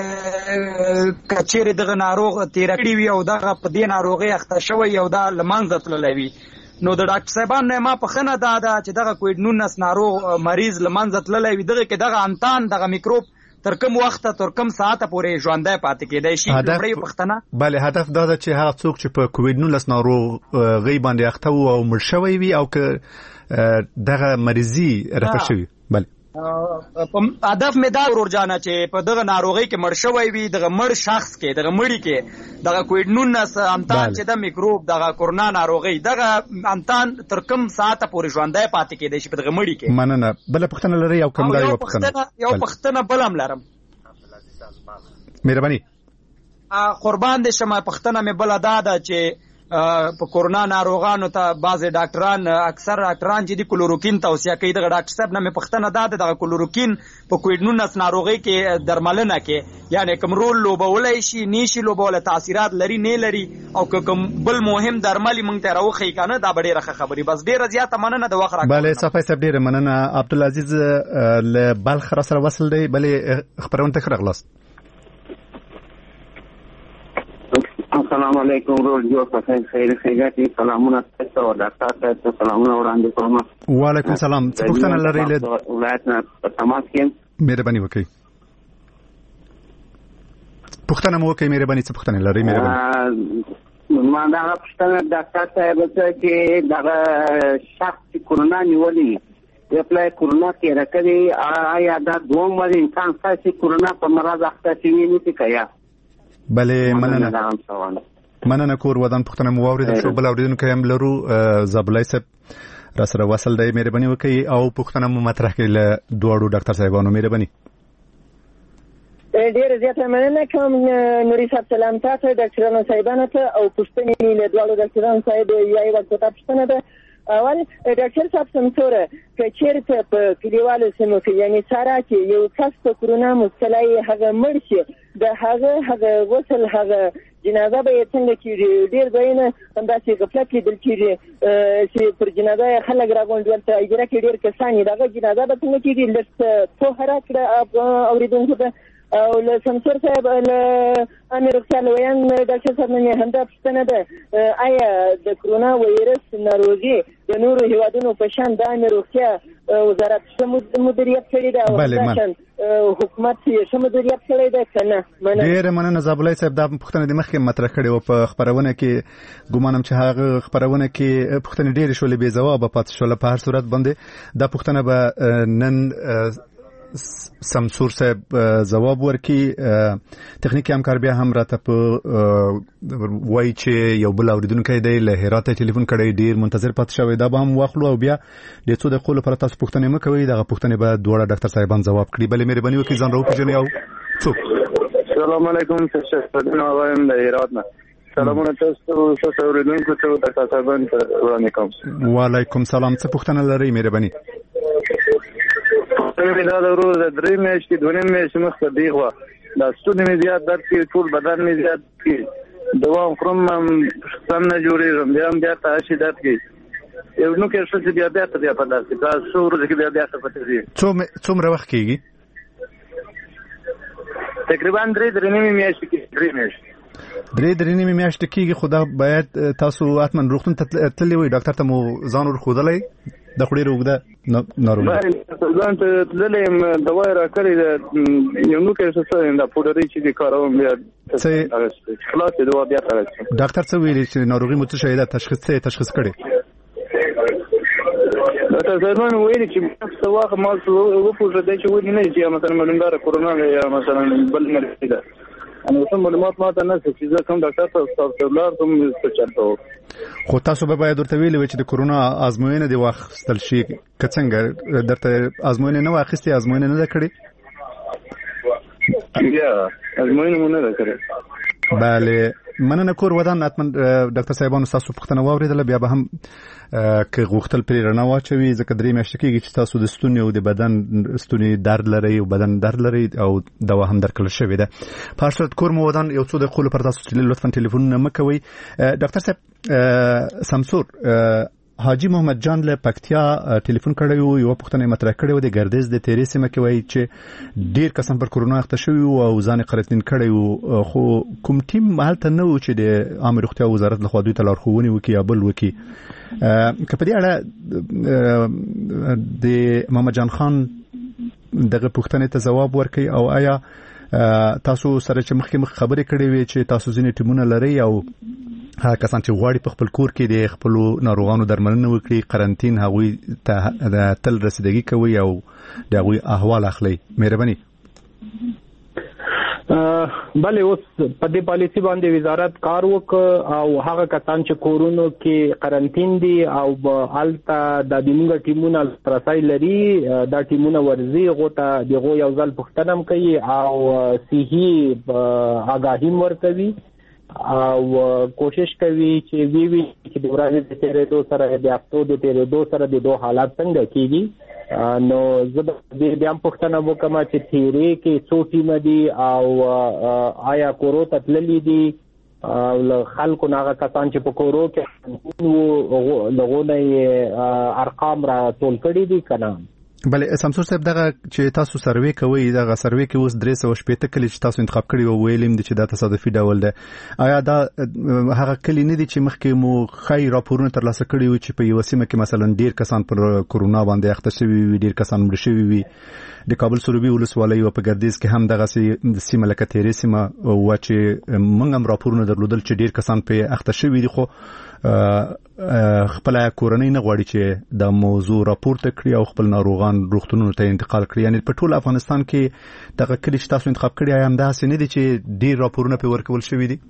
کچېره دغه ناروغ تیر کړی وي او دغه په دې ناروغي اخته شوی او دا لمانځه تللی وي، نو د ډاکټر صاحبان نه ما پښنه دا چې دغه کووډ 19 ناروغ مریض لمانځه تللی وي، دغه کې دغه انتان دغه میکروب تر کوم وخت تر کوم ساعت پورې ژوندۍ پاتې کېدای شي؟ لومړی پښتنه. بله هدف دا ده چې هغه څوک چې په کووډ 19 ناروغۍ باندې اخته وو او مړ شوی وي او که دغه مریضي رفع شوی. بله هدف مې دا ورور جانه چې په دغه ناروغۍ کې مړ شوی وي، دغه مړ شخص کې دغه مړی کې دغه کووډ 19 امتان چې د میکروب دغه کورونا ناروغۍ دغه امتان تر کوم ساعت پورې ژوندۍ پاتې کېدای شي په دغه مړی کې. مننه. بل پښتنه لري او کوم دا یو پښتنه بلم لرم؟ مهرباني. قربان دې شمه پښتنه مې بل دا چې په کورونا ناروغانو ته بعض ډاکټران اکثر ډاکټران چې د کلوروکین توصیه کوي، دغه ډاکټر صاحب نه مې پښتنه ده دغه کلوروکین په کووډ 19 ناروغۍ کې درملنه کې یعنی کوم رول لوبولای شي نشي لوبوله، تاثیرات لري نه لري، او کوم بل مهم درمل مونږ ته راوخی کنه دا ډیره ښه خبري. بس ډیره زیاته مننه د وخت راکړه. بله صافی صاحب ډیره مننه. عبدالعزیز له بلخ سره وصل دی. بلې خبرونه ته راغلاست. السلام علیکم رول جو خیر خیراتي سلامونه تاسو او ډاکټر صاحب ته سلامونه وړاندې کوم. وعلیکم سلام. څه پوښتنه لرئ له ولایت نه په تماس کې؟ مهرباني وکړئ. پوښتنه مو وکړئ. مهرباني. څه پوښتنه لرئ؟ مهرباني. ما دا پوښتنه ډاکټر صاحب ته چې دا شخص چې کورونا نیولې یپلای کورونا کې راکړي آیا دا دوم ور انسان چې کورونا په مرض اخته شي نه کیږي؟ بله مننه. کور ودان پښتنه مو واورېدل شو. بل اورېدونکی هم لرو. زابلای صاحب را سره وصل دی. مهرباني وکړئ او پښتنه مو مطرح کړئ له دواړو ډاکټر صاحبانو. مهرباني. ډېر زیاته مننه کوم نوري صاحب. سلام تاسو ډاکټرانو صاحبانو ته او پښتنې له دواړو ډاکټرانو صاحب یو وخت ته پښتنه ده. اول ډاکټر صاحب سمسوره که چیرته په کلیوالو سیمو کې یعنی سارا کې یو کس په کورونا مبتلا هغه مړ شي د هغه غسل هغه جنازه به یې څنګه کېږي؟ ډېر ځایونه همداسې غفلت لیدل کېږي چې پر جنازه یې خلک راغونډ ولته اجره کې ډېر کسان دي، دغه جنازه به څنګه کېږي؟ لږ پوهه راکړه اورېدونکو ته. او له سمسور صاحب له امیر روغتیا لویان ډاکټر صاحب نه همدا پوښتنه ده، آیا د کرونا وایرس ناروغي د نورو هیوادونو په شان د امیر روغتیا وزارت څه مدیریت کړی ده او همداشان حکومت یې څه مدیریت کړی ده که نه؟ ډېره مننه. زابلای صاحب دا پوښتنه د مخکې مطرح کړې وه په خپرونه کې. ګومانم چې هغه خپرونه کې پوښتنې ډېرې شولې بې ځوابه پاتې شوله. په هر صورت باندې دا پوښتنه به نن سمسور صاحب جواب ورکي. تخنیکی همکار بیا هم راته په وای چې یو بل اوریدونکی دی له هرات ټلیفون کړی ډیر منتظر پات شوی. دا به هم واخلو او بیا د څو دقیقو لپاره تاسو پوښتنه مکوئ. دغه پوښتنه به دوه ډاکټر صاحبان جواب کړي. بلې مهرباني وکړئ ځان راوپېژنئ او څوک. السلام علیکم شهزاد وایم د هرات نه. سلامونه تاسو اوریدونکو ته ډاکټر صاحبان وړاندې کوم. وعلیکم سلام. څه پوښتنه لرئ؟ مهرباني. دا د ورځ د 3 میاشتې 2 میاشتې مخکې دی غوا دا ستونی مې زیات درد کوي، ټول بدن مې زیات کوي، دوا خورم سم نه جوړېږم، بیا تاسې درد کوي. یو نو کې څه چې بیا په داسې دا څو ورځې کې بیا پاتې دي. څومره وخت کېږي؟ تقریبا 3 میاشتې کې 3 میاشتې کېږي. خو دا باید تاسو حتما روغتون ته تللی وئ، ډاکټر ته مو ځان ورښودلی؟ د خوري روغده ناروغي ځان ته دلې دوا راکړې ده یو نو کې څه دا پودري چې کاروم بیا خلاص دوا بیا راځي ډاکټر څه ویلي چې ناروغي مو څه شي ده تشخیص کړي دا زمون ویلي چې څه واخ ما وو پوښتنه چې ودی نه چې مثلا ملنګار کورونا یا مثلا بل مرض ده انا کوم معلومات ما ته نه چې کوم ډاکټر ته ستاسو کوم څه چلته خو تاسو به باید ورته ویلي چې د کورونا ازموینه دی واخستل شي کڅنګ درته ازموینه نه واخستي ازموینه نه کړې یا ازموینه مونږ نه کړې بله مننه کور ودان اتمن ډاکټر صاحبانو تاسو پوښتنه واوریدله بیا به هم که غوښتل پرې رڼا واچوي ځکه درې میاشتې کېږي چې تاسو د ستوني او د بدن ستوني درد لري او بدن درد لري او دوا هم درکړل شوې ده په هر صورت کور مو ودان یو څو دقیقې پر تاسو لطفا ټلیفون مه کوئ ډاکټر صاحب سمسور حاجی محمد جان له پکتیا ټلیفون کړی یو پوښتنه مطرح کړې و د ګردیز د تیرې سیمه کې وایي چې ډیر کسان پر کورونا اخته شوي او ځان قرنطین کړی خو کوم ټیم هلته نه و چې د عامه روغتیا وزارت لخوا دوی ته لارښوونې وکړي یا بل وکړي که په دې اړه د محمد جان خان دغه پوښتنې ته ځواب ورکړي او آیا تاسو سره چې مخکې خبرې کړې وي چې تاسو ځینې ټیمونه لري او هغه کسان چې غواړي په خپل کور کې د خپل ناروغانو درملنه وکړي قرنطین هغوی ته تل رسیدګي کوي او د هغوی احوال اخلي مهرباني بله اوس په دې پالیسي باندې وزارت کار وکړ او هغه کسان چې کورونو کې قرنطین دي او الته د دموږ ټیمونه ترسای لري دا ټیمونه ورزي غوته دغه یو ځل پښتنم کوي او صحي آگاهی ورکوي او کوشش کوي چې وی چې د ورځې د تیرېدو سره د هفتو د تیرېدو سره د دوه حالات څنګه کیږي نو زه د بیا پوښتنه وکم چې تیرې کې څو ټیم دي او آیا کورو ته تللي دي او خلکو هغه کسان چې په کورو کې لغونه ارقام را ټول کړي دي کنه بله سمسور صاحب دغه چې تاسو سروې کوي دغه سروې کې اوس 380 کلی چې تاسو انتخاب کړی او ویلم چې دا تصادفي ډول ده آیا دا هغه کلی نه دي چې مخکې مو خی راپورونه ترلاسه کړي وي چې په یو سیمه کې مثلا ډیر کسان پر کورونا باندې اخته شوي وي ډیر کسان مړ شوي وي د کابل سروبي ولسوالۍ او په ګردیز کې هم دغه سیمه لکه تیرې سیمه و چې موږ هم راپورونه درلودل چې ډیر کسان په اخته شوي دي خو خپل کورنۍ نه غواړي چې د موضوع راپورته کړي او خپل ناروغان روغتونونو ته انتقال کړي یعنی په ټول افغانستان کې دغه کلی چې تاسو انتخاب کړی هم داسې نه دي چې ډیر راپورونه په ورکول شوي دي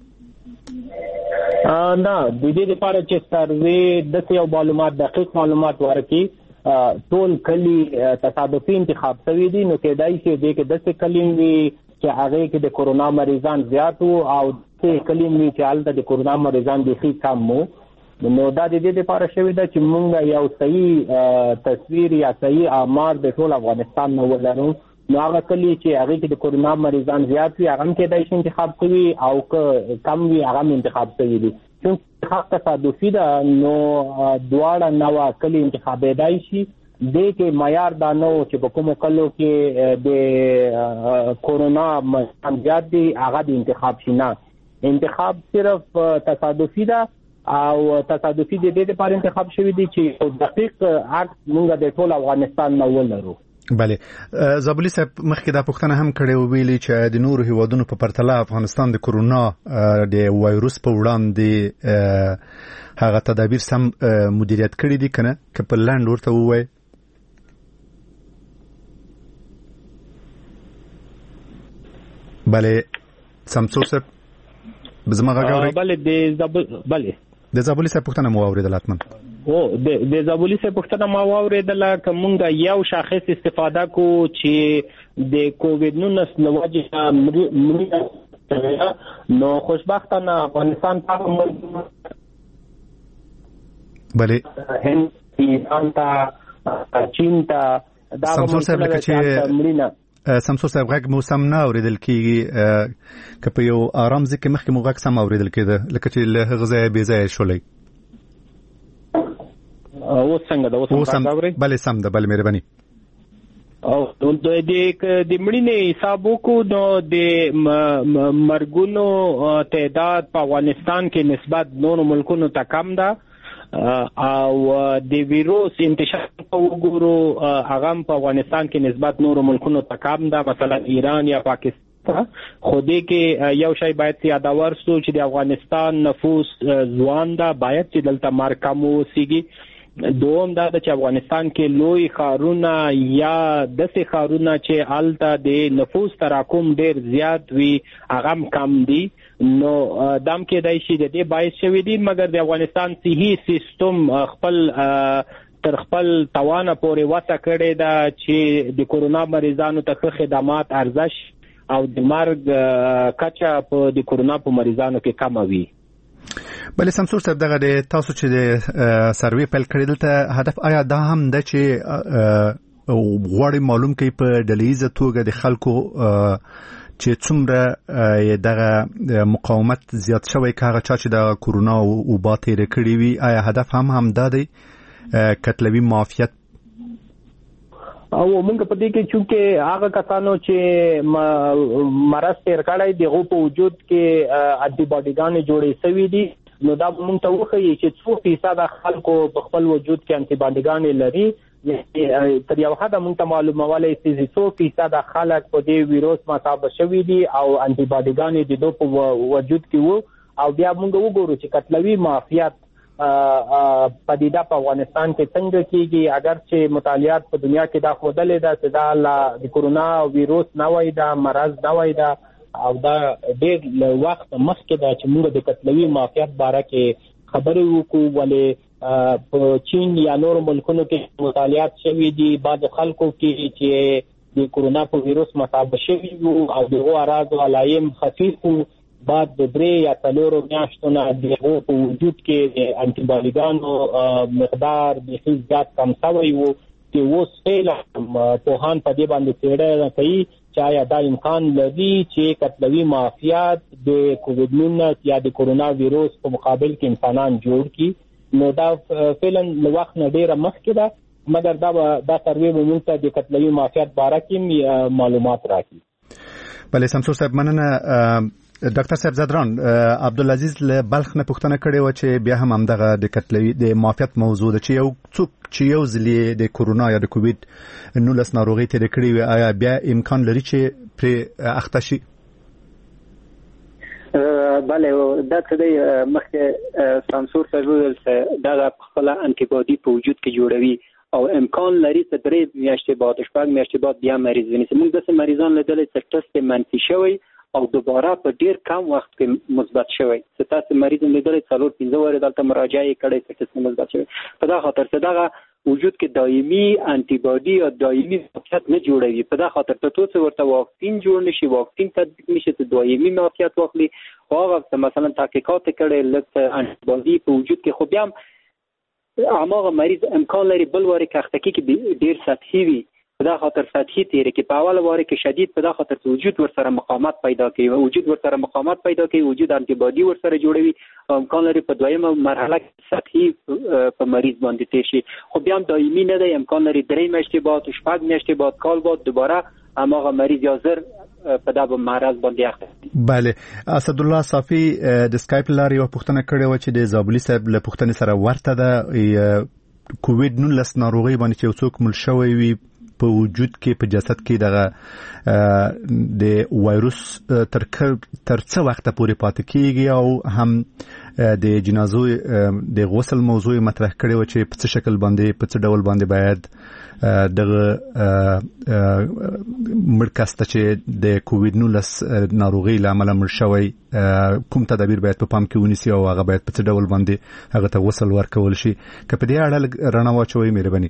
نه د دې لپاره چې سروې د یو معلومات دقیق معلومات ورکړي ټول کلی تصادفي انتخاب شوی دي نو کېدای شي چې د کلی وي چې هغه کې د کورونا مریضان زیات او د کلی وي چې حالت د کورونا مریضان د خې کم وو نو دا د دې لپاره شوی دا چې مونږ یو صحیح تصویر یا صحیح آمار د ټول افغانستان نو ولرو نو هغه کلی چې هغه کې د کورونا مریضان زیات وي هغه کې د انتخاب کوي او کم وي هغه انتخاب کوي دي چې حق تصادفي ده نو دواړه نو کلی انتخاب دی شي د کې معیار دا نو چې په کوم کلو کې د کورونا مریضان زیات دي هغه د انتخاب شي نه انتخاب صرف تصادفي ده او تصادفي د دې لپاره انتخاب شوی دی چې دقیق عکس موږ د ټول افغانستان نو ولرو بله زابلی صاحب مخکې دا پوښتنه هم کړې و ویلي چې د نورو هیوادونو په پرتله افغانستان د کورونا د وایروس په وړاندې هغه تدابیر سم مدیریت کړي دي کنه که په لاند ورته ووایي بله سمسور صاحب بزما غاوري بله د زابلی صاحب پوښتنه مو اوریدل اتمن او د زابلی صاحب پوښتنه ما اوریدل ک مونږ یو شاخص استفاده کو چې د کووډ 19 لوجه نو خوشبختانه افغانستان په بله هند ایران ته چین ته دا سمسور صاحب لکه چې سمسور صاحب غږ مو سم نه اوریدل کیږي که په یو آرام ځکه مخکې مو غږ سم اوریدل کېده لکه چې له غذای بې ځای شولې او څنګه دا اوس راغوري بله سم ده بله مهرباني او د مړینې حساب وکړو نو د مرګونو تعداد په افغانستان کې نسبت نورو ملکونو ته کم ده او د ویروس انتشار په وګورو هغه په افغانستان کې نسبت نورو ملکونو ته کم ده، مثلا ایران یا پاکستان. خو دې کې یو شی باید یادور سو چې د افغانستان نفوس ځوان ده، باید چې دلته مرګ کم وسیږي. دوم دا چې افغانستان کې لوی ښارونه یا داسې ښارونه چې هلته د نفوس تراکم ډیر زیات وي هغه کم دي، نو دام کېدای شي د دې باعث شوی دي. مګر د افغانستان صحي سیستم خپل تر خپل توانه پورې وسه کړې ده چې د کورونا مریضانو ته ښه خدمات ارزش او د مرګ کچه په د کورونا په مریضانو کې کم وي. بلې سمسور صاحب دغه د تاسو چې د سروې پیل کړی دلته هدف آیا دا هم ده چې غواړي معلوم کړي په ډلهیزه توګه د خلکو چې څومره دغه مقاومت زیات شوی که هغه چا چې د کورونا وبا تېره کړې وي، آیا هدف هم دا دی کتلوي معافیت؟ او موږ په دې کې چې هغه کسانو چې مرض تیر کړی دغه په وجود کې انټي باډیګانې جوړې شوې دي، نو دا موږ ته وښیي چې 100% خلکو په خپل وجود کې انټي باډیګانې لري. تر یو حده موږ ته معلومولای شي چې 100% خلک په دې ویروس مصاب شوي دي او انټي باډیګانې د دوی په وجود کې وو. او بیا موږ وګورو چې کتلوي معافیت پدیده په افغانستان کې څنګه کیږي. اگر چې مطالعات په دنیا کې دا ښودلې ده چې دا د کورونا ویروس نوی ده، مرض نوی ده، او دا ډېر له وخت مخکې ده چې موږ د کتلوي معافیت باره کې خبرې وکړو. ولې په چین یا نورو ملکونو کې مطالعات شوي دي، بعض خلکو کې چې د کورونا په ویروس مصاب شوي وو او دغه اعراض او علایم خفیف وو، بعد د 3 یا 4 میاشتو نه دغه په وجود کې د انټي باډیګانو مقدار د هیڅ زیات کم شوی وو. چې اوس فعلا پوهان په دې باندې څېړنه کوي چې آیا دا امکان لري چې کتلوي معافیت د کووډ-19 یا د کورونا ویروس په مقابل کې انسانان جوړ کړي. نو دا فعلا له وخت نه ډیره مخکې ده، مګر دا سروې به موږ ته د کتلوي معافیت باره کې معلومات راکړي. بلې سمسور صاحب مننه. ډاکټر صاحب زدران عبدالعزیز له بلخ نه پوښتنه کړې و چې بیا هم همدغه د کتلوي د معافیت موضوع ده چې یو څوک چې یو ځلې د کورونا یا د کووډ-19 ناروغي تېره کړې وي، آیا بیا امکان لري چې پرې اخته شي؟ بله، دا څه دی مخکې سانسور صاحب وویل چې دا خپل انټي باډي په وجود کې جوړوي او امکان لري چې 3 میاشتې بعد 4 میاشتې بعد بیا مریض ونیسي. موږ داسې مریضان لیدلي چې ټسټ منفي شوی او دوباره په ډیر کم وخت کې مثبت شوی. چې تاسو مریض لیدلي 4-5 واره دلته مراجعه کړې چې ټسټ مثبت شوی. په دا خاطر چې دا وجود کې دایمي انټي باډي او دایمي معافیت نه جوړوي. په دا خاطر ته څه ورته واکسین جوړ نشي، واکسین تطبیق نشي چې دایمي معافیت واخلي. هغه مثلا تحقیقات کړي لکه انټي باډي په وجود کې خو بیا هغه مریض امکان لري بل واره کې اختکی کې ډیر سطحي وي. په دا خاطر سطحي تیری کې په اول واره کې شدید، په دا خاطر چې وجود ورسره مقاومت پیدا کوي، وجود ورسره مقاومت پیدا کوي، وجود انټي باډي ورسره جوړوي او امکان لري په دویمه مرحله کې سطحي په مریض باندې تیر شي. خو بیا هم دایمي نه دی، امکان لري 3 میاشتې بعد 4 میاشتې بعد کال بعد دوباره هغه مریض یا زر په دا مرض باندې اخته. بله، اسد الله صافي د سکایپ لاري یو پوښتنه کړې و چې د زابلی صاحب له پوښتنې سره ورته ده. کووډ-19 ناروغي باندې چې څوک مل شوی وي په وجود کې په جسد کې دغه د وایروس تر څه وخت پورې پاتې کیږي، او هم د جنازو د غسل موضوع مطرح کړي و چې په څه شکل باندې په څه ډول باندې باید دغه مرکزته چې د کووډ-19 ناروغي لامل مړ شوی کوم تدابیر باید په پام کې ونیسي او هغه باید په څه ډول باندې هغه ته غسل ورکول شي. که په دې اړه رڼا واچوي مهرباني.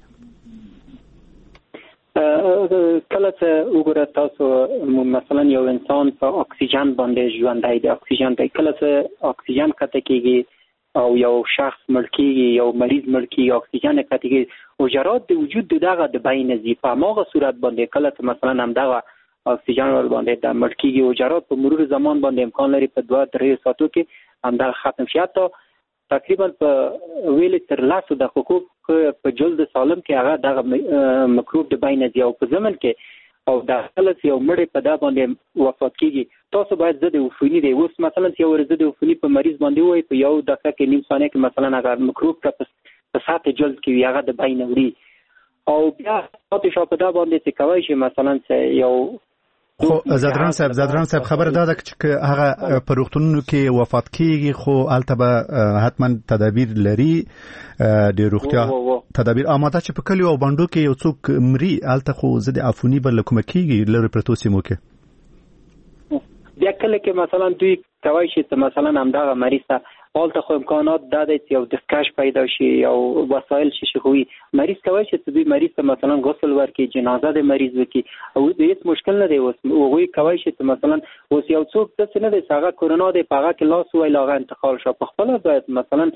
کله چې وګورئ تاسو مثلا یو انسان په اکسیجن باندې ژوندی دی، اکسیجن دی، کله چې اکسیجن کته کېږي او یو شخص مړ کېږي، یو مریض مړ کېږي، اکسیجن کته کېږي، حجرات د وجود دغه د بین ځي په هغه صورت باندې. کله چې مثلا هم دغه اکسیجن ور باندې د مړ کېږي، حجرات په مرور زمان باندې امکان لري په 2-3 ساعتو کې هم دغه ختم شي. حتی تقریبا په ویل تر 10 دقیقو په جلد سالم کې هغه دغه مکروب د بین ځي او په زمن کې او د خلک یو مړی په دا باندې وفات کیږي تاسو باید ضد عفوني دی اوس مثلا یو ضد عفوني په مریض باندې وای په یو دقیقه کې نیم ثانیه کې مثلا اگر میکروب په سطح جلد کې هغه د بین وړي او بیا تاسو شاو په دا باندې چې کوي چې مثلا یو خو زادران صاحب خبر داده چې هغه په روغتونونو کې وفات کیږي خو البته به حتما تدابیر لري د روغتیا تدابیر آماده چې په کلیو او بانډو کې یو څوک مري البته خو ضد عفوني بل کوم کیږي لری پروتو سیمو کې بیا کله کې مثلا دوی کوي چې مثلا همدغه مریض ته حالت خو امکانات داده چې یو دستکش پیدا شي او وسایل شي خوي مریض کوي چې دوی مریض ته مثلا غسل ورکړي جنازه د مریض وکړي او د هیڅ مشکل نه دی اوس هغه کوي چې مثلا اوس یو څوک د څه نه دی هغه کورونا دی په هغه کې لاس وای لاغه انتقال شو په خپل باید مثلا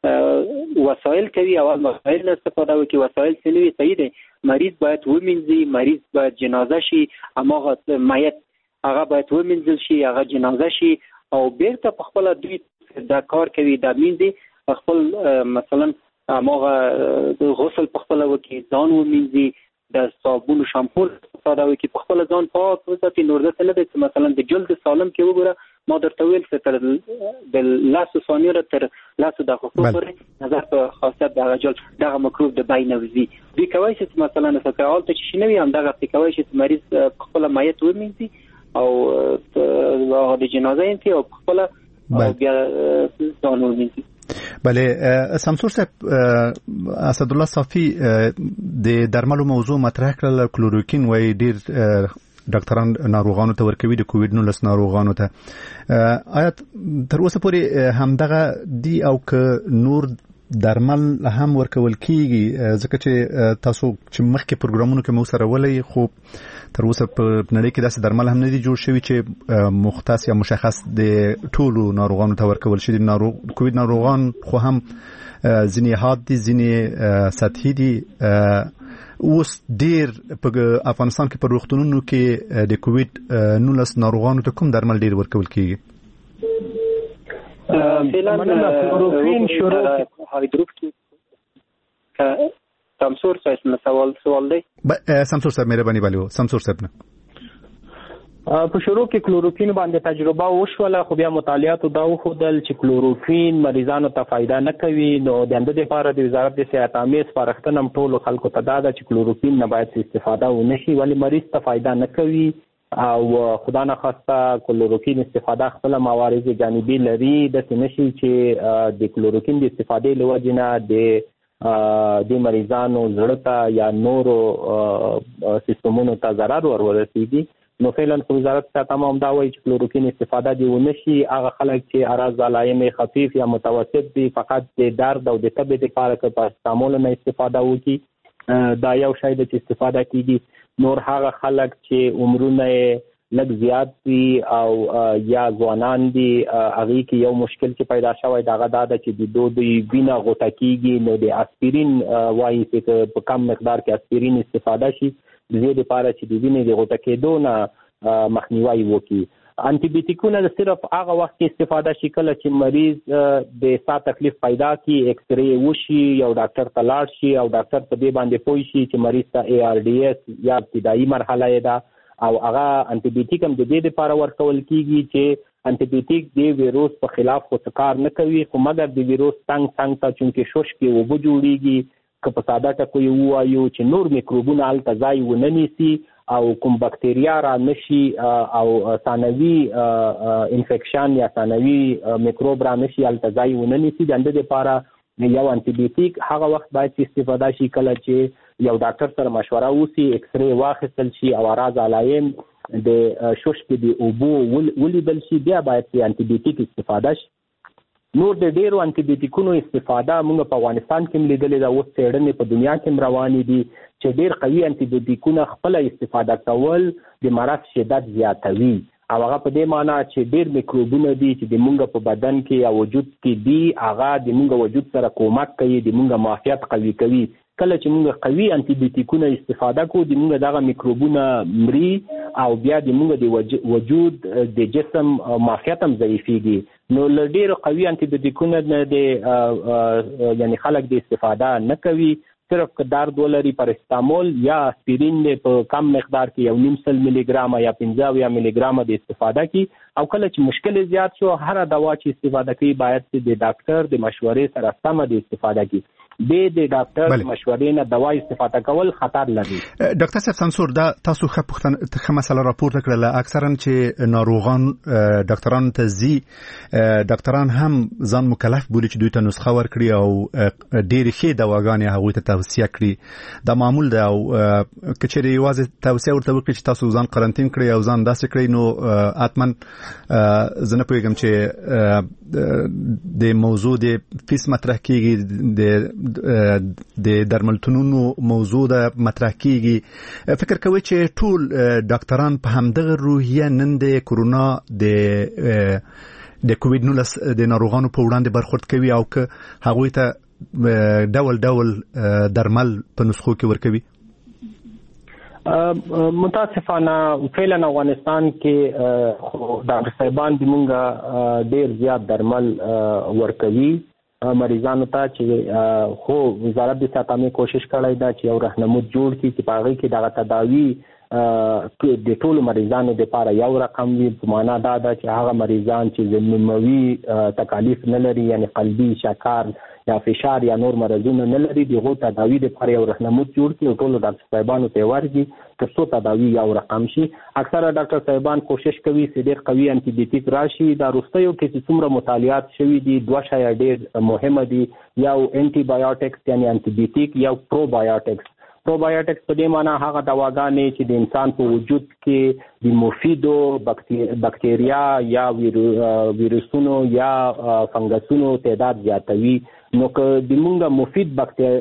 وسایل کوي او وسایل استفاده وکړي وسایل سنوي صحیح دی مریض باید ومنځي مریض باید جنازه شي اماغه میت هغه باید ومنځل شي هغه جنازه شي او بیرته په خپل دوی دا کار کوي دا مینځي خپل مثلا اماغه غسل په خپل وکي ځان ومینځي د صابون او شامپو استفاده وکي په خپل ځان پاک وساتي نور څه نه دي مثلا د جلد سالم کې وګوره ما درته ویل چې تر د لاس ثانیه تر لاس دقیقو پورې نظر په خاصیت د جلد دغه میکروب د بین وزي دوی کوي چې مثلا فکرال ته چې شنوي هم دغه کوي چې مریض خپل میت ومینځي او د جنازه انتي او خپل بیا ځانو ویني بله سمسور صاحب اسد الله صافي د درملو موضوع مطرح کړل کلوروکین وای ډیر ډاکټران ناروغانو ته ورکوي د کووډ 19 ناروغانو ته آیا تر اوسه پورې همدغه دی او ک نور درمل هم ورکول کیږي ځکه چې تاسو چې مخکې پروګرامونو کې مو سره ولې خو تر اوسه په نړۍ کې داسې درمل هم نه دي جوړ شوي چې مختص یا مشخص د ټولو ناروغانو ته ورکول شي د کووډ ناروغان خو هم ځینې حاد دي ځینې سطحي دي اوس ډیر په افغانستان کې په روغتونونو کې د کووډ 19 ناروغانو ته کوم درمل ډیر ورکول کیږي کلوروکین شروع هایدروکسي سمسور صاحب سوال دی سمسور صاحب مهرباني والو سمسور صاحب نه په شروع کې کلوروکین باندې تجربه وشوله خو بیا مطالعات دا وښودل چې کلوروکین مریضانو ته فایده نه کوي نو د اندازې لپاره د وزارت د صحت عامه سپارښتنه ټولو خلکو ته دا ده چې کلوروکین نه باید استفاده ونه شي ولی مریض ته فایده نه کوي او خدا نه خواسته کلوروکین استفاده خپل موارد جانبي لري د نشي چې د کلوروکین د استفادې لوجنه د مریضانو زړه ته یا نورو سیستمونو ته ضرر ورسیږي نو فعلا وزارت ته تمام دا وایي چې کلوروکین استفاده دی ونشي هغه خلک چې اعراض علائم خفیف یا متوسط دي فقط د درد او د تب لپاره کې پاراستامول نه استفاده وکړي دا یو شی د استفاده کیږي نور هغه خلک چې عمرونه لږ زیات دي او یا ځوانان دي هغه کې یو مشکل چې پیدا شوی دا غدا د چې د دوی وینه غوټه کیږي نو د اسپرین وایي چې په کم مقدار کې اسپرین استفاده شي د دې لپاره چې د وینې د غوټه کېدو نه مخنیوي وکړي انټي بیوټیکونه صرف هغه وخت کې استفاده شي کله چې مریض د ساه تکلیف پیدا کی ایکس ری وشي یو ډاکټر ته لاړ شي او ډاکټر په دې باندې پوه شي چې مریض ته ای آر ډي اس یا ابتدایي مرحله ده او هغه انټي بیوټیک هم د دې لپاره ورکول کیږي چې انټي بیوټیک د ویروس په خلاف خو کار نه کوي خو مګر د ویروس څنګه ته چونکه شوش کې وبو جوړیږي که په ساده ټکو یو وایو چې نور میکروبونه الته ځای ونه نیسي او کوم بکټریا را نشي او ثانوي انفیکشن یا ثانوي میکروب را نشي الته ځای ونه نیسي د اندې لپاره یو انټي بیوټیک هغه وخت باید استفاده شي کله چې یو ډاکټر سره مشوره وسی ایکس ری واخیستل شي او اعراض علائم د شوش کې د اوبو ولیدل شي بیا باید انټي بیوټیک استفاده شي نور د ډیرو انټي بیوټیکونو استفاده موږ په افغانستان کې لیدلې دا اوس څېړنې په دنیا کې روانې دي چې ډیر قوي انټي بیوټیکونه خپل استفاده کول د مرض شدت زیاتوي او هغه په دې معنی چې ډیر میکروبونه دي چې د موږ په بدن کې یا وجود کې دي هغه د موږ وجود سره کومک کوي د موږ معافیت قوي کوي کله چې موږ قوي انټي بیوټیکونه استفاده کوو د موږ دغه میکروبونه مري او بیا د موږ د وجود د جسم معافیت هم ضعیفيږي نو لډیر قوي انټي بیوټیکونه د یعنی خلک د استفاده نه کوي صرف که درد ولري پاراسټامول یا اسپرین په کم مقدار کې 1.5 ملي ګرام یا 15 ملي ګرام د استفاده کی او کله چې مشکل زیات شو هر دوا چې استفاده کوي باید د ډاکټر د مشورې سره سم د استفاده کی د ډاکټر مشورې نه دوا استفاده کول خطر لري. ډاکټر صاحب سمسور دا تاسو خه مسله راپورته کړل اکثرا چې ناروغان ډاکټرانو ته زی ډاکټران هم ځان مکلف بولي چې دوی ته نسخه ورکړي او ډېر ښه دواګانې هغوی ته توصیه کړي. دا معمول ده او کچېرې یوازې توصیه ورته وکړي چې تاسو ځان قرنټین کړئ او ځان داسې کړئ نو اتمن زه نه پوهېږم چې د موضوع د فیس مطرح کېږي د درملتونونو موضوع د مطرح کېږي. فکر کوي چې ټول ډاکټران په همدغه روحیه نن د کورونا د کووید-19 د ناروغانو په وړاندې برخورد کوي او که هغوی ته ډول ډول درمل په نسخو کې ورکوي؟ متاسفانه فعلا افغانستان کې ډاکټر صاحبان د مونږه ډیر زیات درمل ورکوي مریضانو ته چې خو وزارت د صحت عامه کوشش کړی دا چې یو راهنمود جوړ کړي چې په هغه کې دغه تداوی د ټولو مریضانو لپاره یو رقم وي. په معنا دا ده چې هغه مریضان چې زموموي تکالیف نه لري یعنی قلبي شکر یا فشار یا نور مرضونه نه لري دغه تداوی لپاره یو راهنمود جوړ کړي او ټولو ډاکټر صاحبانو ته ورغي ترڅو تداوی یو رقم شي. اکثره ډاکټر صاحبان کوشش کوي چې ډېر قوي انټي بیوټیک راشي. دا وروستیو کې چې څومره مطالعات شوي دي دوه شایع ډېر مهمه دي، یو انټي بایوټکس یعنی انټي بیوټیک یا پروبایوټکس. پروبایوټکس په دې معنی هغه دواګانې چې د انسان په وجود کې د مفیدو بکتریا یا ویروسونو یا فنګسونو تعداد زیاتوي. نو که د مونږه مفید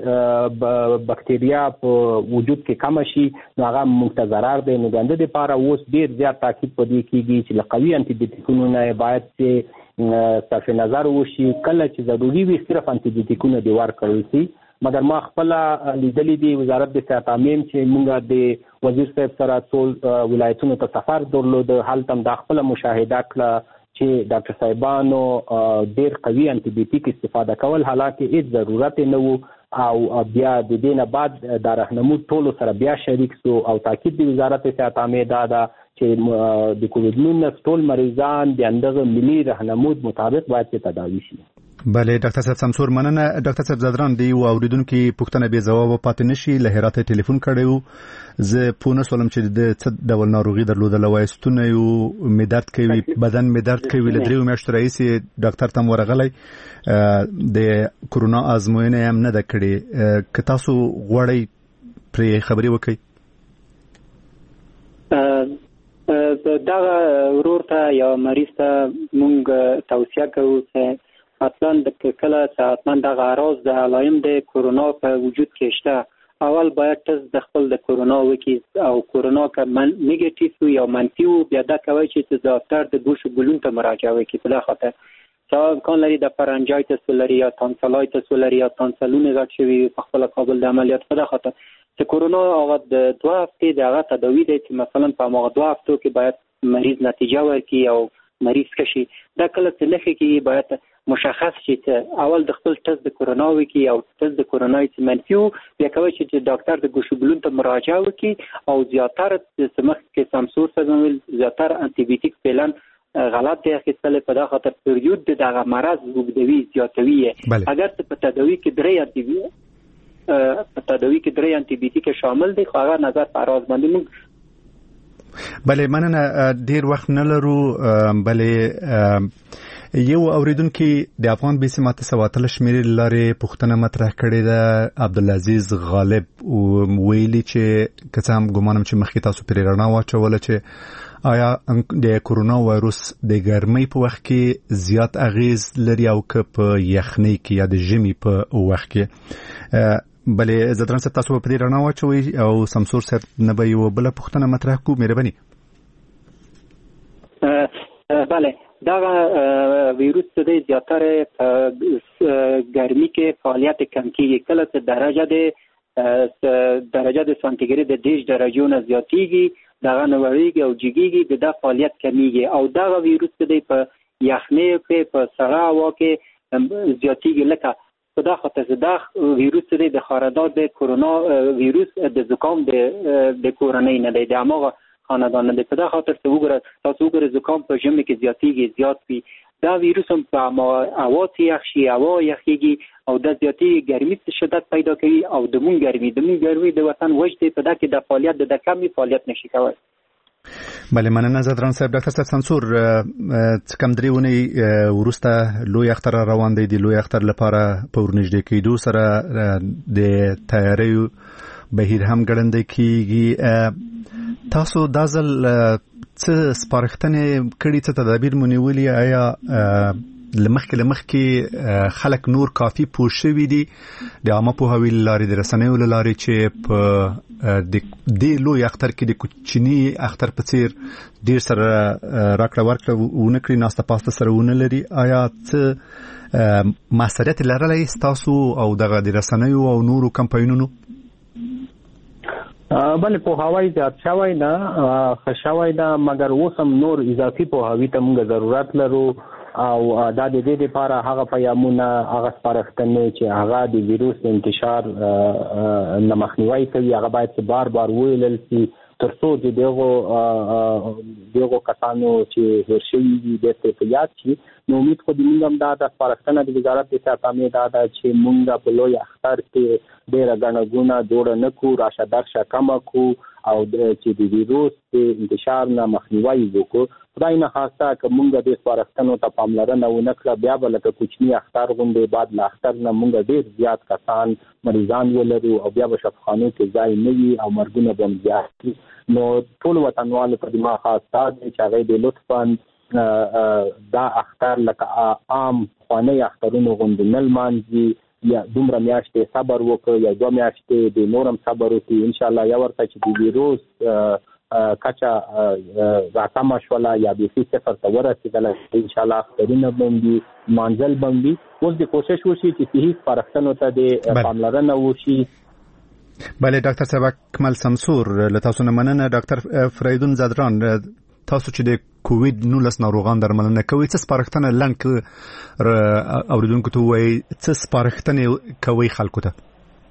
بکتریا په وجود کې کم شي نو هغه مونږ ته ضرر دی. نو د لپاره اوس ډیر زیات تاکید پدې کیږي چې لقوي انټي بیوټیکونو نه باید چې صرف نظر وشي. کله چې ضروري وي صرف انټي بیوټیکونه دی ورکړل شي. مګر ما خپل لیدلې دی وزارت د صحت عامه چې مونږه د وزیر صاحب سره ټول ولایتونو ته سفر درلود، هلته هم د خپل مشاهده کړه چې ډاکټر صاحبانو ډیر قوي انټي بیوټیک استفاده کول حالانکه هیڅ ضرورت نه وو او بیا د دې نه بعد د راهنمود ټولو سره بیا شریک سو او تاکید د وزارت صحت عامه دا چې د کووید-19 ټول مریضان د اندغه ملي راهنمود مطابق باید تداوي شي. بله ډاکټر صاحب سمسور مننه. ډاکټر صاحب زادران دی او اوریدونکو پوښتنه به جواب پاتې نشي. له هراته ټلیفون کړو زه پونه سولم چې د څه ډول ناروغي درلودل وایستونه یو میدارت کوي بدن میدارت کوي لدریو میاشتې رئیس ډاکټر تم ورغلی د کورونا ازموینه هم نه د کړي. که تاسو غواړئ پر خبري وکړئ. دا ورور ته یا مریض ته مونږ توصیه کوو چې حتما د کله حتما د اعراض د علایم د کورونا په وجود کې شته اول باید تست د خپل د کورونا وکي او کورونا که نیگیټیو یا منفي وي بیا دا کوي چې د ډاکټر د ګوشو ګلون ته مراجعه وکړي. په خاطر سواء کان لري د فرنجایتس ولري یا تانسلایتس ولري یا تانسلونه غټ شوی په خپل قابل د عملیات. په خاطر چې کورونا هغه د 2 هفتې د هغه تداوی دی چې مثلا په هغه 2 هفتو کې باید مریض نتیجه ورکړي او مریض کشي. دا کله چې لخي کې باید مشخص شي چې اول د خپل تست د کورونا وکي او تست د کورونا چې منفي بیا کوي چې ډاکټر د ګوشو ګلون ته مراجعه وکړي او زیاتره د سمخ کې سمسور سره زیاتره انټي بیوټیک پلان غلط دی اخیستل. په دا خاطر پریود دغه مرض وګدوي زیاتوي. اگر په تداوی کې درې انټي بیوټیک شامل دي خو هغه نظر په اراز باندې موږ بله مننه. ډیر وخت نه لرو. بله یو اوریدونکو د افغان بي سي ماته سواتل شمیرې لارې پښتنه مطرح کړې ده عبدالعزیز غالب ویلي چې کڅام ګمانم چې مخکې تاسو پرې رڼا واچوله چې آیا د کورونا وایروس د ګرمۍ په وخت کې زیات اغیز لري او که په یخنۍ کې یا د ژمي په وخت کې. بله زدران صاحب تاسو په دې رڼا واچوي او سمسور صاحب نه به یو بل پښتنه مطرح کو مهرباني. بله دا ویروس د زیاتره ګرمي کې فعالیت کم کیږي. کله چې درجه د سانتیګراد د 10 درجو نه زیاتیږي دغه نوړیږي او جګیږي د فعالیت کمیږي او دا ویروس د په یخنۍ کې په سړه هوا کې زیاتیږي. لکه په دا خاطر دا ویروس د خاردار د کرونا ویروس د زکام د کورنۍ نه دی د هغه خاندان نه دی. په دا خاطر تاسو وګورئ زکام په ژمي کې زیات وي. دا ویروس هم په هوا کې هوا یخیږي او د زیاتی ګرمۍ شدت پیدا کوي او د مون ګرمۍ د وطن وجد په دا کې د فعالیت د کمی فعالیت نشي کوي. بله مننه زدران صاحب. ډاکټر صاحب سمسور کم درېونی ورسته لوی اختر روان دی. د لوی اختر لپاره په ورنږدې کېدو سره د تیاریو بهیر هم ګړندی کیږي. تاسو دا ځل څه سپارښتنې کړي، څه تدابیر مو نیولي؟ آیا لمخکې خلک نور کافي پوه شوي دي د عامه پوهاوي لارې د رسنیو لارې چې په د لوی اختر کې د کوچني اختر په څیر ډیر سره راکړه ورکړه ونه کړي، ناسته پاسته سره ونه لري؟ آیا څه مسؤلیت لرلی ستاسو او دغه د رسنیو او نورو کمپاینونو؟ بله پوهاوی زیات شوی نه، خشوی نه، مګر اوس هم نور اضافي پوهاوي ته موږ ضرورت لرو او دا د دې لپاره هغه پیغامونه هغه سپارښتنې چې هغه د ویروس انتشار نه مخنیوي کوي هغه باید بار ویل شي تر څو دغه کسانو چې هر شي د احتیاط شي. نو امید خو دې موږ هم دا د سپارښتنه د وزارت د صحه دا ده چې موږ په لوی اختر کې ډېر غنغونه جوړ نه کو، راشه درشه کم کو او چې د ویروس د انتشار نه مخنیوي وکړو. خدای نه خواسته که موږ د سپارښتنو ته پاملرنه ونه کړه بیا به لکه کوچني اختر غوندې بعد له اختر نه موږ ډېر زیات کسان مریضان ولرو او بیا به شفاخانو کې ځای نه وي او مرګونه به هم زیات وي. نو ټول وطنوالو په دې ما خواسته دی چې هغوی د لطفا دا اختر لکه عام خوانی اخترونو غوندې نه لمانځي، یا دومره میاشتې صبر وکړو یا 2 میاشتې د نورم صبر وکړي. انشاءالله یا ورته چې د ویروس کچا راکمه شوله یا بیخي صفر ته ورسېدله انشاءالله اخترونه به هم وي، مانځل به هم وي. اوس د کوشش وشي چې صحي سپارښتنو ته د پاملرنه وشي. بله ډاکټر صاحب اکمل سمسور له تاسو نه مننه. ډاکټر فریدون زدران، تاسو چې د کووید-19 ناروغان درملنه کوي څه سپارښتنه لنډ اوریدونکو ته وایي، څه سپارښتنې کوي خلکو ته؟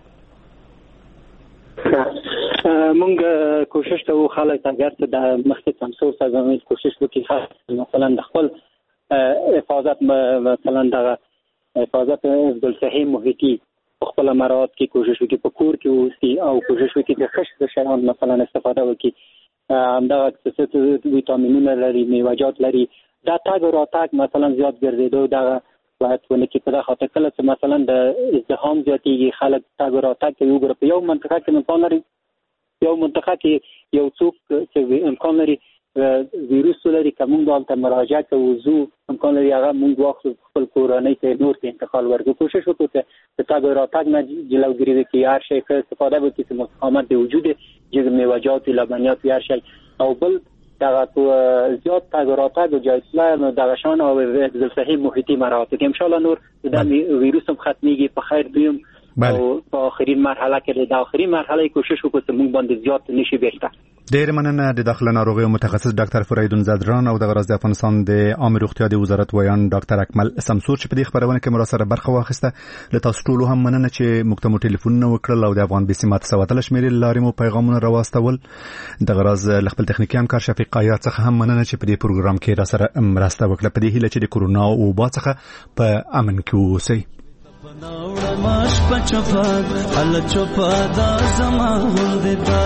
مونږ کوشش کوو خلک اگر څه د مخکې سمسور صاحب کوشش وکړي مثلا د خپل حفاظت مثلا د حفاظت صحي محیطي خپل مراد کې کوشش وکړي، په کور کې اوسي او کوشش وکړي د خشت شیان مثلا استفاده وکړي. همدغه څه ویټامینونه لري، میوه‌جات لري. دا تاګ او راتګ مثلا زیات ګرځېدو دغه باید ونه کې په دا خاطر کله چې مثلا د ازدحام زیاتېږي خلک تاګ او راتګ کوي. وګوره په یو منطقه کې امکان لري یو منطقه کې یو څوک چې امکان لري ویروس لري که موږ دلته مراجعه کوو زو امکان لري هغه موږ واخلو خپل کورنۍ ته نور ته انتقال ورکړو. کوشش وکړو چې د تاګ او راتګ نه جلوګیري وکړي، هر شی ښه استفاده وکړي چې مستقامت د وجود میوه‌جات لبنیات هر شی او بل دغه زیات تاګ او راتګ او جایزه نو دغه شان او د صحي محیطي مراعات کې ان شاء الله نور د ویروس هم ختميږي په خیر دویم او په آخرین مرحله کې د آخرین مرحله کوشش وکړو چې موږ باندې زیات نشي بیرته. ډېر مننه د داخله ناروغیو متخصص ډاکټر فریدون زدران او د غرض افغانستان د عامه روغتیا د وزارت ویان ډاکټر اکمل سمسور چې په دې خبرونه کې مراسره برخه واخیسته. له تاسو ټول هم مننه چې موږ ته ټلیفونونه وکړل او د افغان بي سي ماته سواتل شمیرې لارې مو پیغامونه راواستول. د غرض خپل تخنیکی همکار شفیق آیات څخه هم مننه چې په دې پروګرام کې را سره مرسته وکړه. په دې هیله چې د کورونا او وبا څخه په امن کې اوسئ. ناوړه ماش پچپاد ال چوپا دا زما وندتا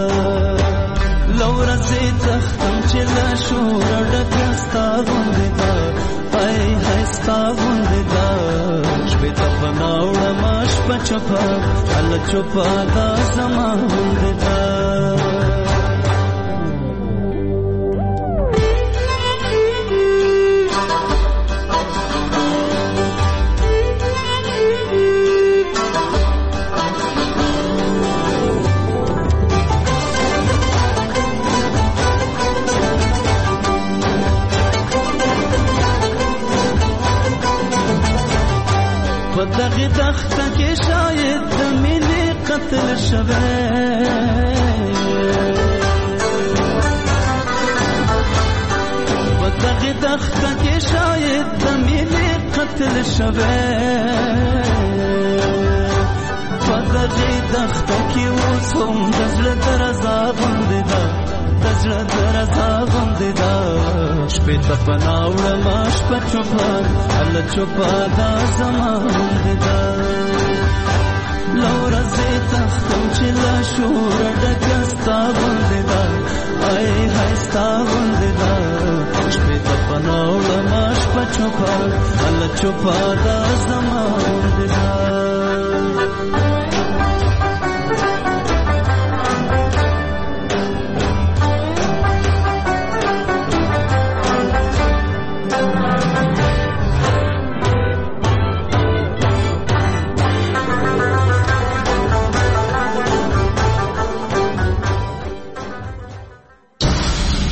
لور سي تختم چلا شور ډکستا وندتا پای هستا وندتا شپه ناوړه ماش پچپاد ال چوپا دا زما وندتا دغه دخته کې شاید د مینې قتل شوه دغه دخته کې شاید د مینې قتل شوه ورځې دښته کې اوس هم د زړه درزا غوندې ده د زړه درزا غوندې ده شپې ته پناه وړمه شپه چوپه هله چوپه دا زما غوندې ده له ورځې تښتم چې له شوره ډکه ستا غوندې ده ای های ستا غوندې ده شپې ته پناه وړمه شپه چوپه هله چوپه دا زما غوندې ده